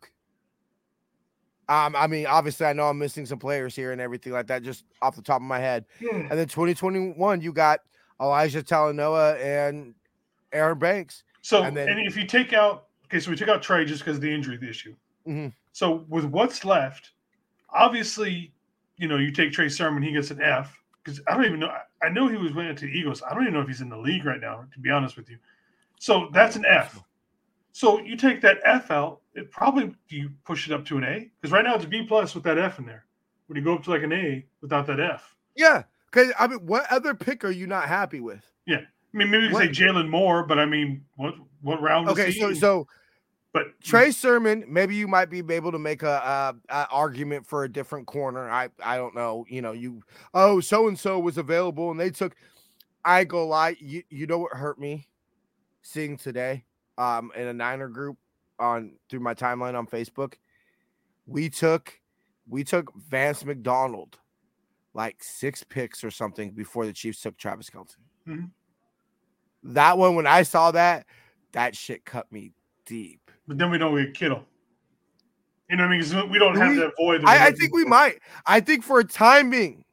I mean, obviously, I know I'm missing some players here and everything like that, just off the top of my head. Yeah. And then 2021, you got Elijah Talanoa and Aaron Banks. So, and if you take out, so we took out Trey just because of the injury issue. Mm-hmm. So with what's left, obviously, you know, you take Trey Sermon, he gets an F because I don't even know. I know he went to the Eagles. I don't even know if he's in the league right now, to be honest with you. So that's an F. So you take that F out, you push it up to an A because right now it's a B+ with that F in there. When you go up to like an A without that F. Yeah, because I mean, what other pick are you not happy with? Yeah, I mean, maybe you can say Jalen Moore, but I mean, what round? Okay, but Trey Sermon, maybe you might be able to make a argument for a different corner. I don't know. You know, so and so was available and they took. I go lie. You know what hurt me? Seeing today, in a Niner group through my timeline on Facebook, we took Vance McDonald like 6 picks or something before the Chiefs took Travis Kelce. Mm-hmm. That one, when I saw that shit cut me deep. But then we don't get Kittle. You know what I mean? Because we don't have that void. I think we might. I think for a time being,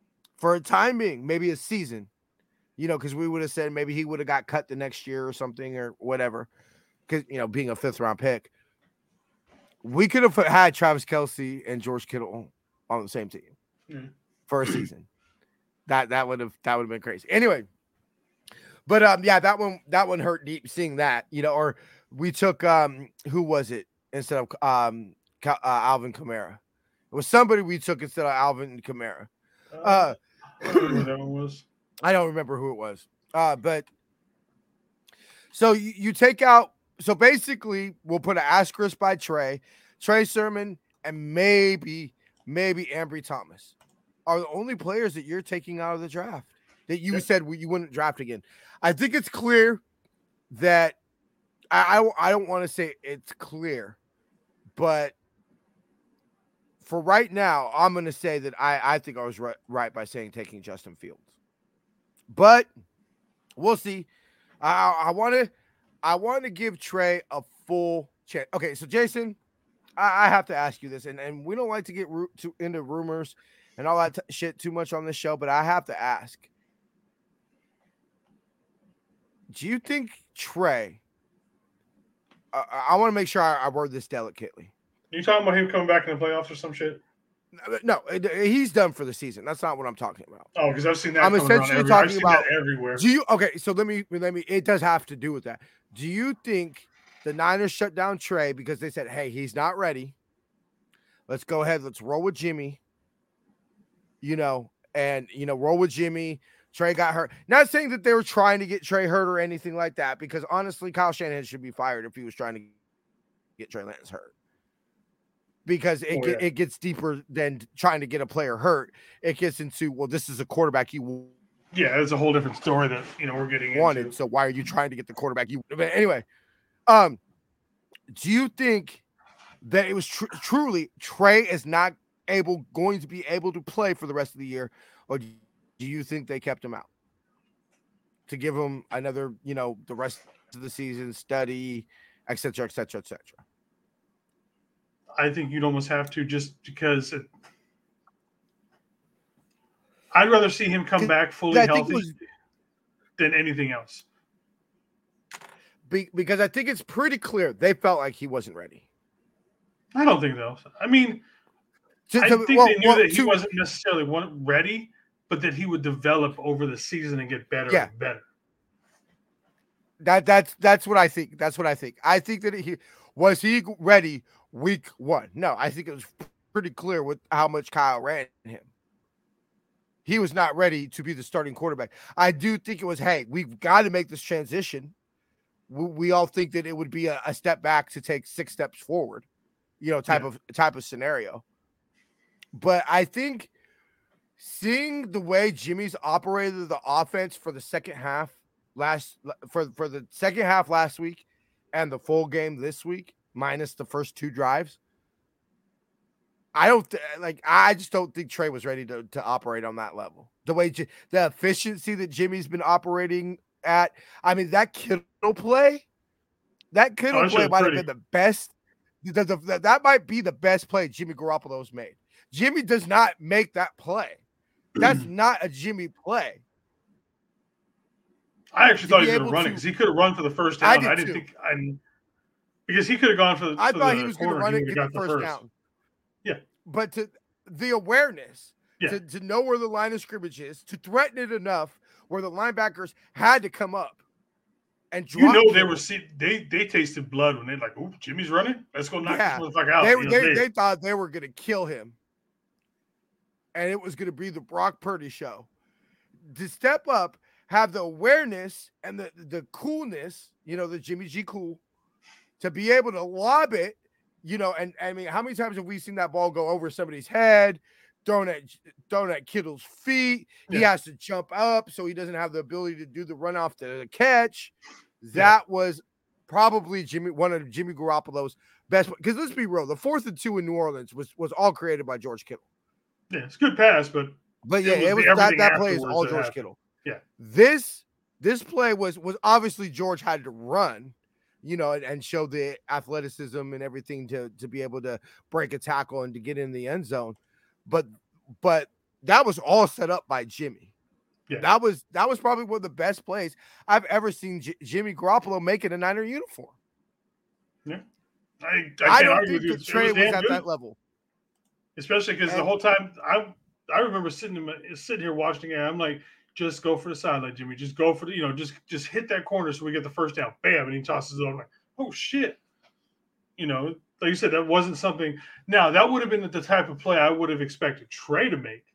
maybe a season, you know, because we would have said maybe he would have got cut the next year or something or whatever. Because, you know, being a 5th round pick, we could have had Travis Kelce and George Kittle on the same team for a season. That would have been crazy. Anyway, but that one hurt deep seeing that, you know. Or we took who was it instead of Alvin Kamara? It was somebody we took instead of Alvin Kamara. I don't know who that one was. I don't remember who it was. But so you take out. So basically, we'll put an asterisk by Trey Sermon, and maybe Ambry Thomas are the only players that you're taking out of the draft that you said you wouldn't draft again. I think it's clear that I don't want to say it's clear, but for right now, I'm going to say that I think I was right by saying taking Justin Fields. But we'll see. I want to give Trey a full chance. Okay, so Jason, I have to ask you this, and we don't like to get into rumors and all that shit too much on this show, but I have to ask. Do you think Trey, I want to make sure I word this delicately. You talking about him coming back in the playoffs or some shit? No, he's done for the season. That's not what I'm talking about. Oh, because I've seen that. I'm essentially talking about everywhere. Do you okay? So let me. It does have to do with that. Do you think the Niners shut down Trey because they said, "Hey, he's not ready. Let's go ahead. Let's roll with Jimmy." Roll with Jimmy. Trey got hurt. Not saying that they were trying to get Trey hurt or anything like that, because honestly, Kyle Shanahan should be fired if he was trying to get Trey Lance hurt. Because it gets deeper than trying to get a player hurt. It gets into, well, this is a quarterback you it's a whole different story that we're getting wanted. into. So why are you trying to get the quarterback you? But anyway, do you think that it was truly Trey is not going to be able to play for the rest of the year, or do you think they kept him out to give him another, the rest of the season study, et cetera, et cetera, et cetera? I think you'd almost have to, just because I'd rather see him come back fully healthy than anything else. Because I think it's pretty clear they felt like he wasn't ready. I don't think so. I mean, I think they knew that he wasn't necessarily ready, but that he would develop over the season and get better and better. That's what I think. That's what I think. I think that he ready week 1. No, I think it was pretty clear with how much Kyle ran him. He was not ready to be the starting quarterback. I do think it was, hey, we've got to make this transition. We all think that it would be a step back to take 6 steps forward, type of scenario. But I think seeing the way Jimmy's operated the offense for the second half last week and the full game this week, minus the first 2 drives, I just don't think Trey was ready to operate on that level. The way the efficiency that Jimmy's been operating at, I mean, that Kittle play might have been the best. That might be the best play Jimmy Garoppolo's made. Jimmy does not make that play. That's not a Jimmy play. I actually thought he was going to run it, because he could have run for the first down. Because he could have gone for the I thought he was going to run it and get the first down. Yeah. But to the awareness, to know where the line of scrimmage is, to threaten it enough where the linebackers had to come up and drop. They tasted blood when they're like, "Ooh, Jimmy's running. Let's go knock this motherfucker out." They thought they were going to kill him, and it was going to be the Brock Purdy show. To step up, have the awareness and the coolness, the Jimmy G cool, to be able to lob it, and I mean, how many times have we seen that ball go over somebody's head, thrown at Kittle's feet? He has to jump up, so he doesn't have the ability to do the run off the catch. That was probably one of Jimmy Garoppolo's best. Because let's be real, the 4th and 2 in New Orleans was all created by George Kittle. Yeah, it's a good pass, but it was that play is all George Kittle. Yeah, this play was obviously George had to run, and show the athleticism and everything to be able to break a tackle and to get in the end zone. But that was all set up by Jimmy. Yeah. That was probably one of the best plays I've ever seen Jimmy Garoppolo make in a Niner uniform. Yeah. I don't think that Trey was at that level. Especially because the whole time I remember sitting here watching it, I'm like, just go for the sideline, Jimmy. Just go for the, just hit that corner so we get the first down. Bam, and he tosses it over. I'm like, oh shit. Like you said, that wasn't something. Now that would have been the type of play I would have expected Trey to make.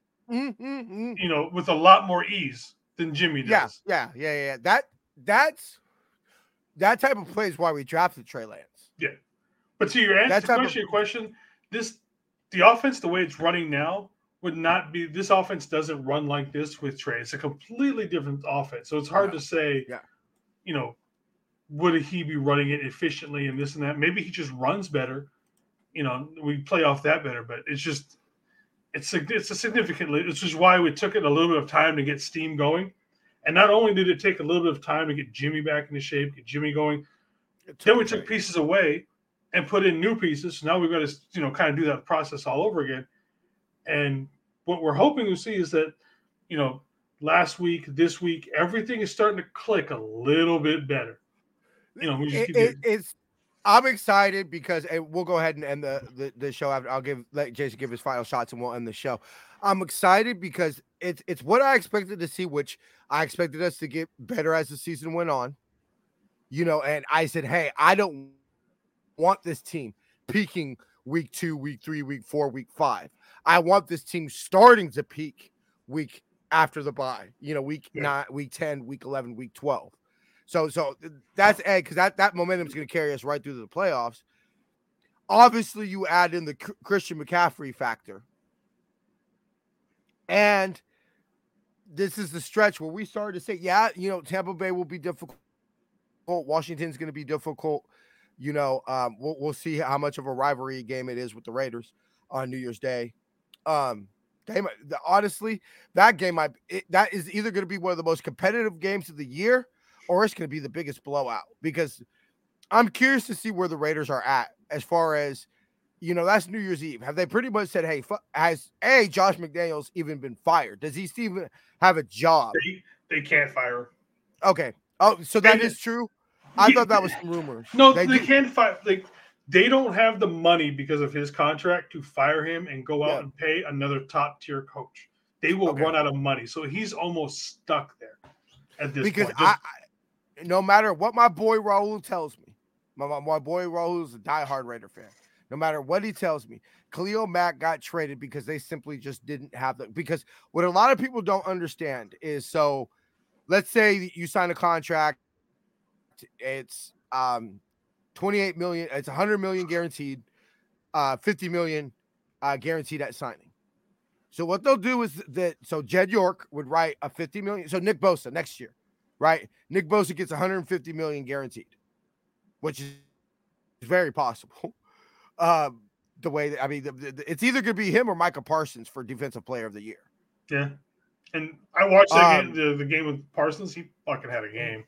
With a lot more ease than Jimmy does. Yeah. That's that type of play is why we drafted Trey Lance. Yeah, but to your answer, to answer your question, the offense, the way it's running now, would not be. This offense doesn't run like this with Trey. It's a completely different offense. So it's hard to say. Yeah. Would he be running it efficiently and this and that? Maybe he just runs better. We play off that better, but it's just. It's a significantly. This is why it took it a little bit of time to get steam going, and not only did it take a little bit of time to get Jimmy back into shape, get Jimmy going, then we took pieces away and put in new pieces. So now we've got to kind of do that process all over again, and what we're hoping to see is that, last week, this week, everything is starting to click a little bit better. We just it's. I'm excited because, and we'll go ahead and end the show after. I'll let Jason give his final shots and we'll end the show. I'm excited because it's what I expected to see, which I expected us to get better as the season went on. And I said, hey, I don't want this team peaking week 2, week 3, week 4, week 5. I want this team starting to peak week after the bye, week 9, week 10, week 11, week 12. So that's Ed, because that momentum is going to carry us right through the playoffs. Obviously, you add in the Christian McCaffrey factor. And this is the stretch where we started to say, Tampa Bay will be difficult. Washington's going to be difficult. We'll see how much of a rivalry game it is with the Raiders on New Year's Day. Honestly, that game that is either going to be one of the most competitive games of the year, or it's going to be the biggest blowout, because I'm curious to see where the Raiders are at as far as, that's New Year's Eve. Have they pretty much said, hey, has Josh McDaniels even been fired? Does he still even have a job? They can't fire him. Okay. Oh, so that is true? I thought that was some rumors. No, they can't fire. They don't have the money because of his contract to fire him and go out and pay another top tier coach. They will run out of money. So he's almost stuck there at this point. Because no matter what my boy Raul tells me, my boy Raul is a diehard Raider fan. No matter what he tells me, Khalil Mack got traded because they simply just didn't have because what a lot of people don't understand is, so let's say you sign a contract, it's 28 million, it's 100 million guaranteed, 50 million guaranteed at signing. So what they'll do is so Jed York would write a 50 million. So Nick Bosa next year, right? Nick Bosa gets 150 million guaranteed, which is very possible. The way that, it's either going to be him or Micah Parsons for Defensive Player of the Year. Yeah. And I watched that game, the game with Parsons. He fucking had a game.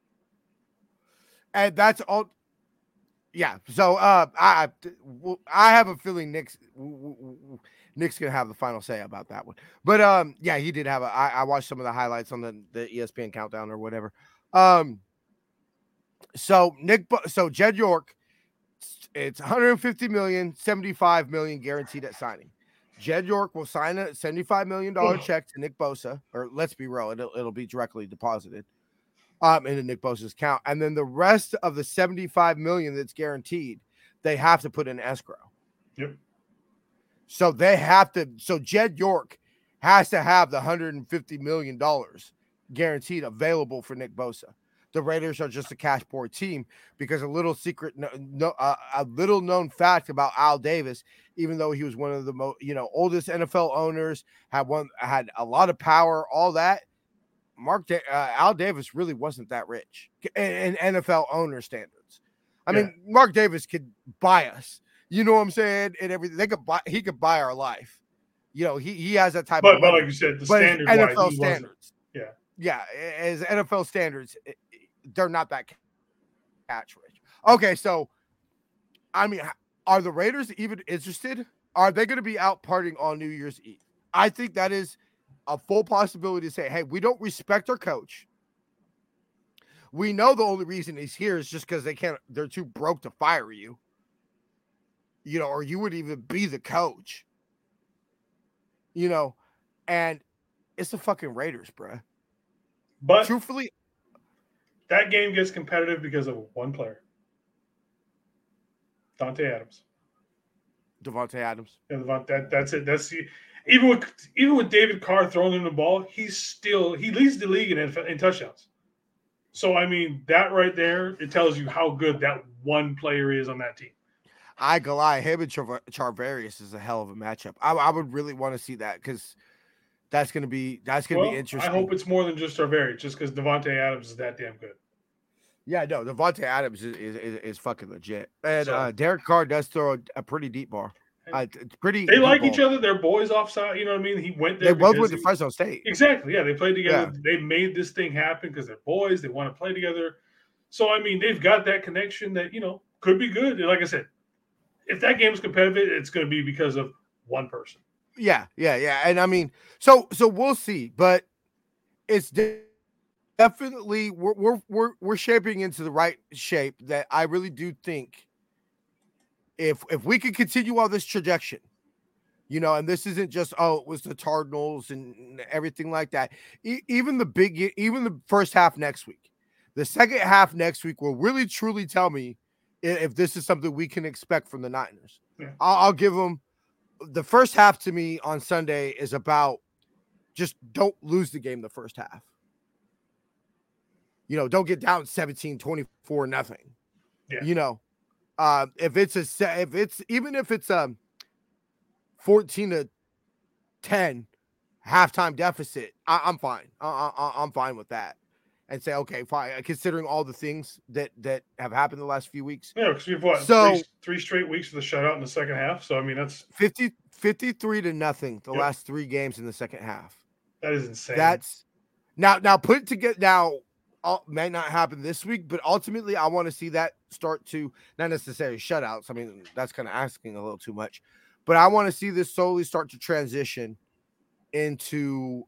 And that's all. Yeah. So I have a feeling Nick's gonna have the final say about that one. But he did have I watched some of the highlights on the ESPN countdown or whatever. So Jed York, it's 150 million, 75 million guaranteed at signing. Jed York will sign a $75 million check to Nick Bosa, or let's be real, it'll be directly deposited into Nick Bosa's account. And then the rest of the 75 million that's guaranteed, they have to put in escrow. Yep. So Jed York has to have the $150 million guaranteed available for Nick Bosa. The Raiders are just a cash poor team because a little secret, a little known fact about Al Davis, even though he was one of the oldest NFL owners, had a lot of power, all that. Al Davis really wasn't that rich in NFL owner standards. I mean, Mark Davis could buy us. You know what I'm saying? And everything he could buy our life. He has that type of money. But like you said, the standard NFL standards. Yeah, as NFL standards, they're not that catch rich. Okay, so are the Raiders even interested? Are they going to be out partying on New Year's Eve? I think that is a full possibility to say, hey, we don't respect our coach. We know the only reason he's here is just because they're too broke to fire you. Or you would even be the coach. And it's the fucking Raiders, bruh. But truthfully, that game gets competitive because of one player. Davante Adams. Yeah, that's it. Even with David Carr throwing him the ball, he leads the league in touchdowns. So that right there, it tells you how good that one player is on that team. I go lie, him and Charvarius is a hell of a matchup. I would really want to see that because that's gonna be interesting. I hope it's more than just Charvarius, just because Davante Adams is that damn good. Yeah, no, Davante Adams is fucking legit, and Derek Carr does throw a pretty deep bar. They like each other. They're boys offside. You know what I mean? He went there. They both went to Fresno State. Exactly. Yeah, they played together. Yeah. They made this thing happen because they're boys. They want to play together. So they've got that connection that could be good. And like I said, if that game is competitive, it's going to be because of one person. Yeah. And I mean, so we'll see, but it's definitely we're shaping into the right shape that I really do think if we could continue on this trajectory, and this isn't just it was the Cardinals and everything like that. Even the first half next week, the second half next week will really truly tell me if this is something we can expect from the Niners. Yeah. I'll give them the first half to me on Sunday is about just don't lose the game the first half. Don't get down 17-24 nothing. Yeah. If it's 14-10 halftime deficit, I'm fine. I'm fine with that, and say okay, fine. Considering all the things that have happened the last few weeks. Yeah, because we've three straight weeks of the shutout in the second half. So I mean that's 53-0 the last 3 games in the second half. That is insane. That's now put it together. Now may not happen this week, but ultimately I want to see that start to not necessarily shutouts. I mean, that's kind of asking a little too much, but I want to see this slowly start to transition into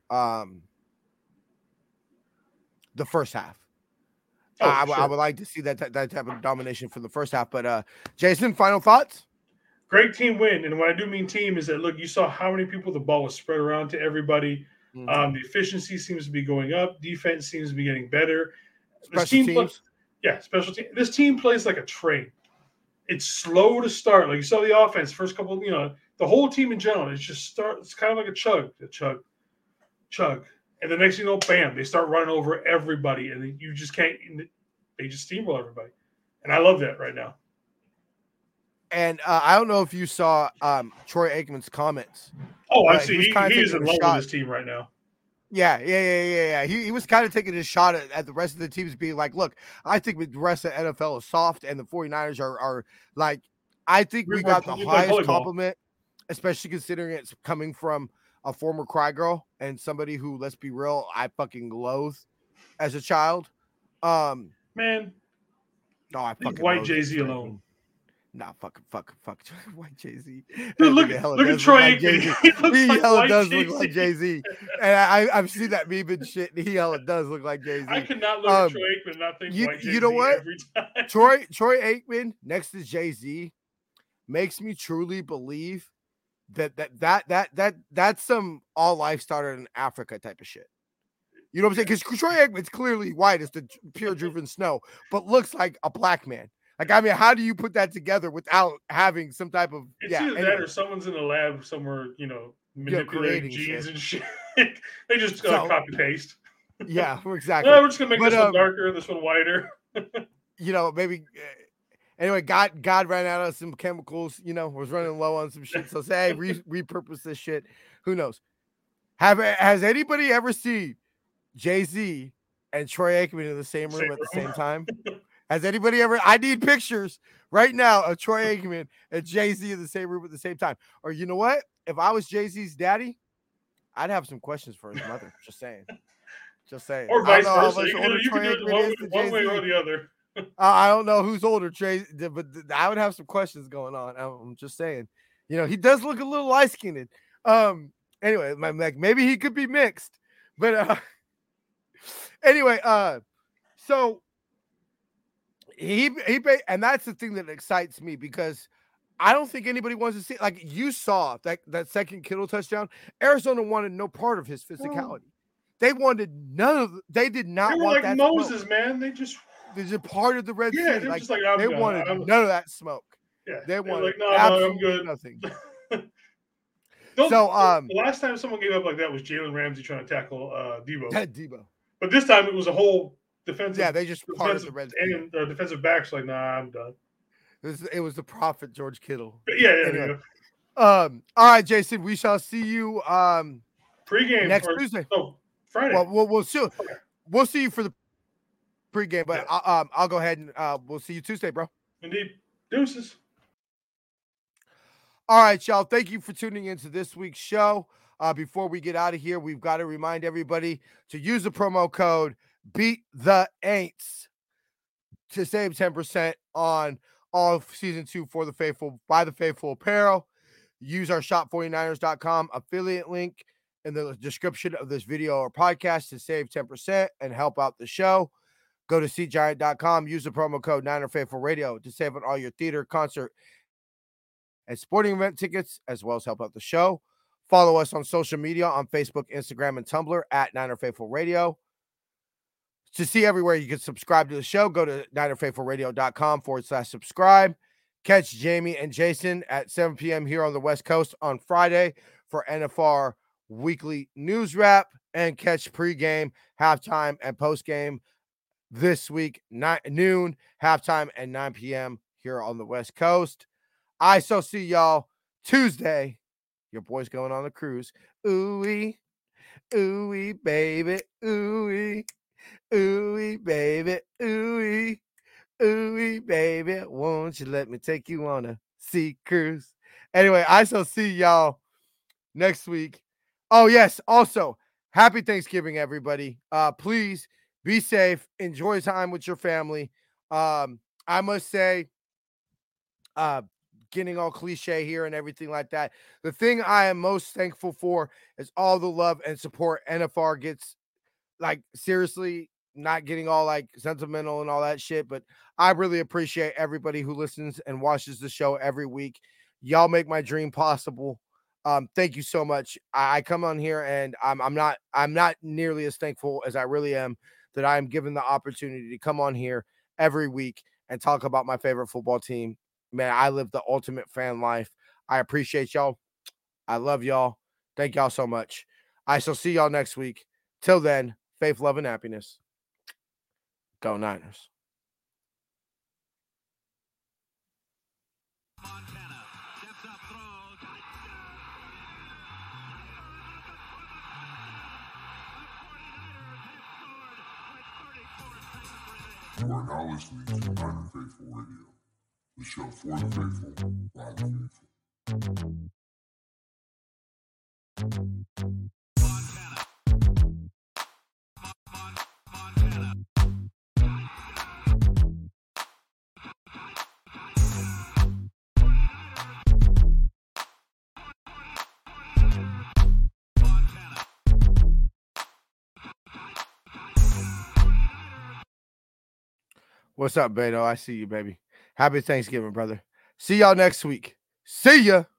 the first half. I would like to see that type of domination for the first half. But Jason, final thoughts? Great team win. And what I do mean team is that, look, you saw how many people the ball was spread around to everybody. Mm-hmm. The efficiency seems to be going up. Defense seems to be getting better. Special teams? Special team. This team plays like a train. It's slow to start. Like you saw the offense, first couple, the whole team in general, it's kind of like a chug. And the next thing you know, bam, they start running over everybody. And you just can't, they just steamroll everybody. And I love that right now. And I don't know if you saw Troy Aikman's comments. Oh, I see. He is in love with his team right now. Yeah. He was kind of taking a shot at the rest of the teams, being like, look, I think the rest of the NFL is soft, and the 49ers are like, I think we got the highest compliment, especially considering it's coming from a former cry girl and somebody who, let's be real, I fucking loathe as a child. Man. No, I fucking white Jay-Z alone. Nah, fuck, white Jay-Z. Dude, look at Troy Aikman. He hella does look like Jay-Z. And I've seen that meme and shit, and he hella does look like Jay-Z. I could not look at Troy Aikman and not think white Jay-Z. You know what? Every time. Troy Aikman next to Jay-Z makes me truly believe that's some all life started in Africa type of shit. You know what I'm saying? Because Troy Aikman's clearly white as the pure driven snow, but looks like a black man. Like, I mean, how do you put that together without having some type of either that or someone's in a lab somewhere, manipulating genes and shit. They just copy paste. Yeah, exactly. No, we're just gonna make this one darker, this one whiter. Maybe. Anyway, God ran out of some chemicals. Was running low on some shit. So say, hey, repurpose this shit. Who knows? Has anybody ever seen Jay-Z and Troy Aikman in the same room at the same time? Has anybody ever? I need pictures right now of Troy Aikman and Jay-Z in the same room at the same time. Or you know what? If I was Jay-Z's daddy, I'd have some questions for his mother. Just saying. Or vice versa. You can do it one way or the other. I don't know who's older, Trey, but I would have some questions going on. I'm just saying. He does look a little light-skinned. Anyway, maybe he could be mixed. But anyway, so he and that's the thing that excites me, because I don't think anybody wants to see, like you saw that second Kittle touchdown. Arizona wanted no part of his physicality. They wanted they did not want that. They were like Moses, smoke. Man. They're just part of the Red Sea. They wanted none of that smoke. Yeah, they wanted no, I'm good. Nothing. So the last time someone gave up like that was Jalen Ramsey trying to tackle Debo. Debo. But this time it was a whole defensive. Yeah, they just parted the Red Sea. And defensive backs like, nah, I'm done. It was the prophet George Kittle. But yeah. All right, Jason, we shall see you pregame next Tuesday. Oh, Friday. Well, we'll see you for the pregame, but I'll go ahead and we'll see you Tuesday, bro. Indeed. Deuces. All right, y'all. Thank you for tuning into this week's show. Before we get out of here, we've got to remind everybody to use the promo code BEAT-THE-AINTS to save 10% on all season 2 for the Faithful by the Faithful apparel. use our shop49ers.com affiliate link in the description of this video or podcast to save 10% and help out the show. Go to SeatGiant.com, use the promo code Niner Faithful Radio to save on all your theater, concert, and sporting event tickets, as well as help out the show. Follow us on social media on Facebook, Instagram, and Tumblr at Niner Faithful Radio. To see everywhere you can subscribe to the show, go to NinerFaithfulRadio.com/subscribe. Catch Jamie and Jason at 7 p.m. here on the West Coast on Friday for NFR Weekly News Wrap, and catch pregame, halftime, and postgame this week, noon, halftime, and 9 p.m. here on the West Coast. I shall see y'all Tuesday. Your boy's going on a cruise. Ooh-wee, ooh-wee, baby, ooh-wee, ooh-wee, baby, ooh-wee, ooh-wee, baby. Won't you let me take you on a sea cruise? Anyway, I shall see y'all next week. Oh, yes. Also, happy Thanksgiving, everybody. Please be safe. Enjoy time with your family. I must say, getting all cliche here and everything like that, the thing I am most thankful for is all the love and support NFR gets. Like, seriously, not getting all like sentimental and all that shit, but I really appreciate everybody who listens and watches the show every week. Y'all make my dream possible. Thank you so much. I come on here and I'm not nearly as thankful as I really am that I'm given the opportunity to come on here every week and talk about my favorite football team. Man, I live the ultimate fan life. I appreciate y'all. I love y'all. Thank y'all so much. I shall see y'all next week. Till then, faith, love, and happiness. Go Niners. You are now listening to Niner Faithful Radio, the show for the faithful, by the faithful. What's up, Beto? I see you, baby. Happy Thanksgiving, brother. See y'all next week. See ya.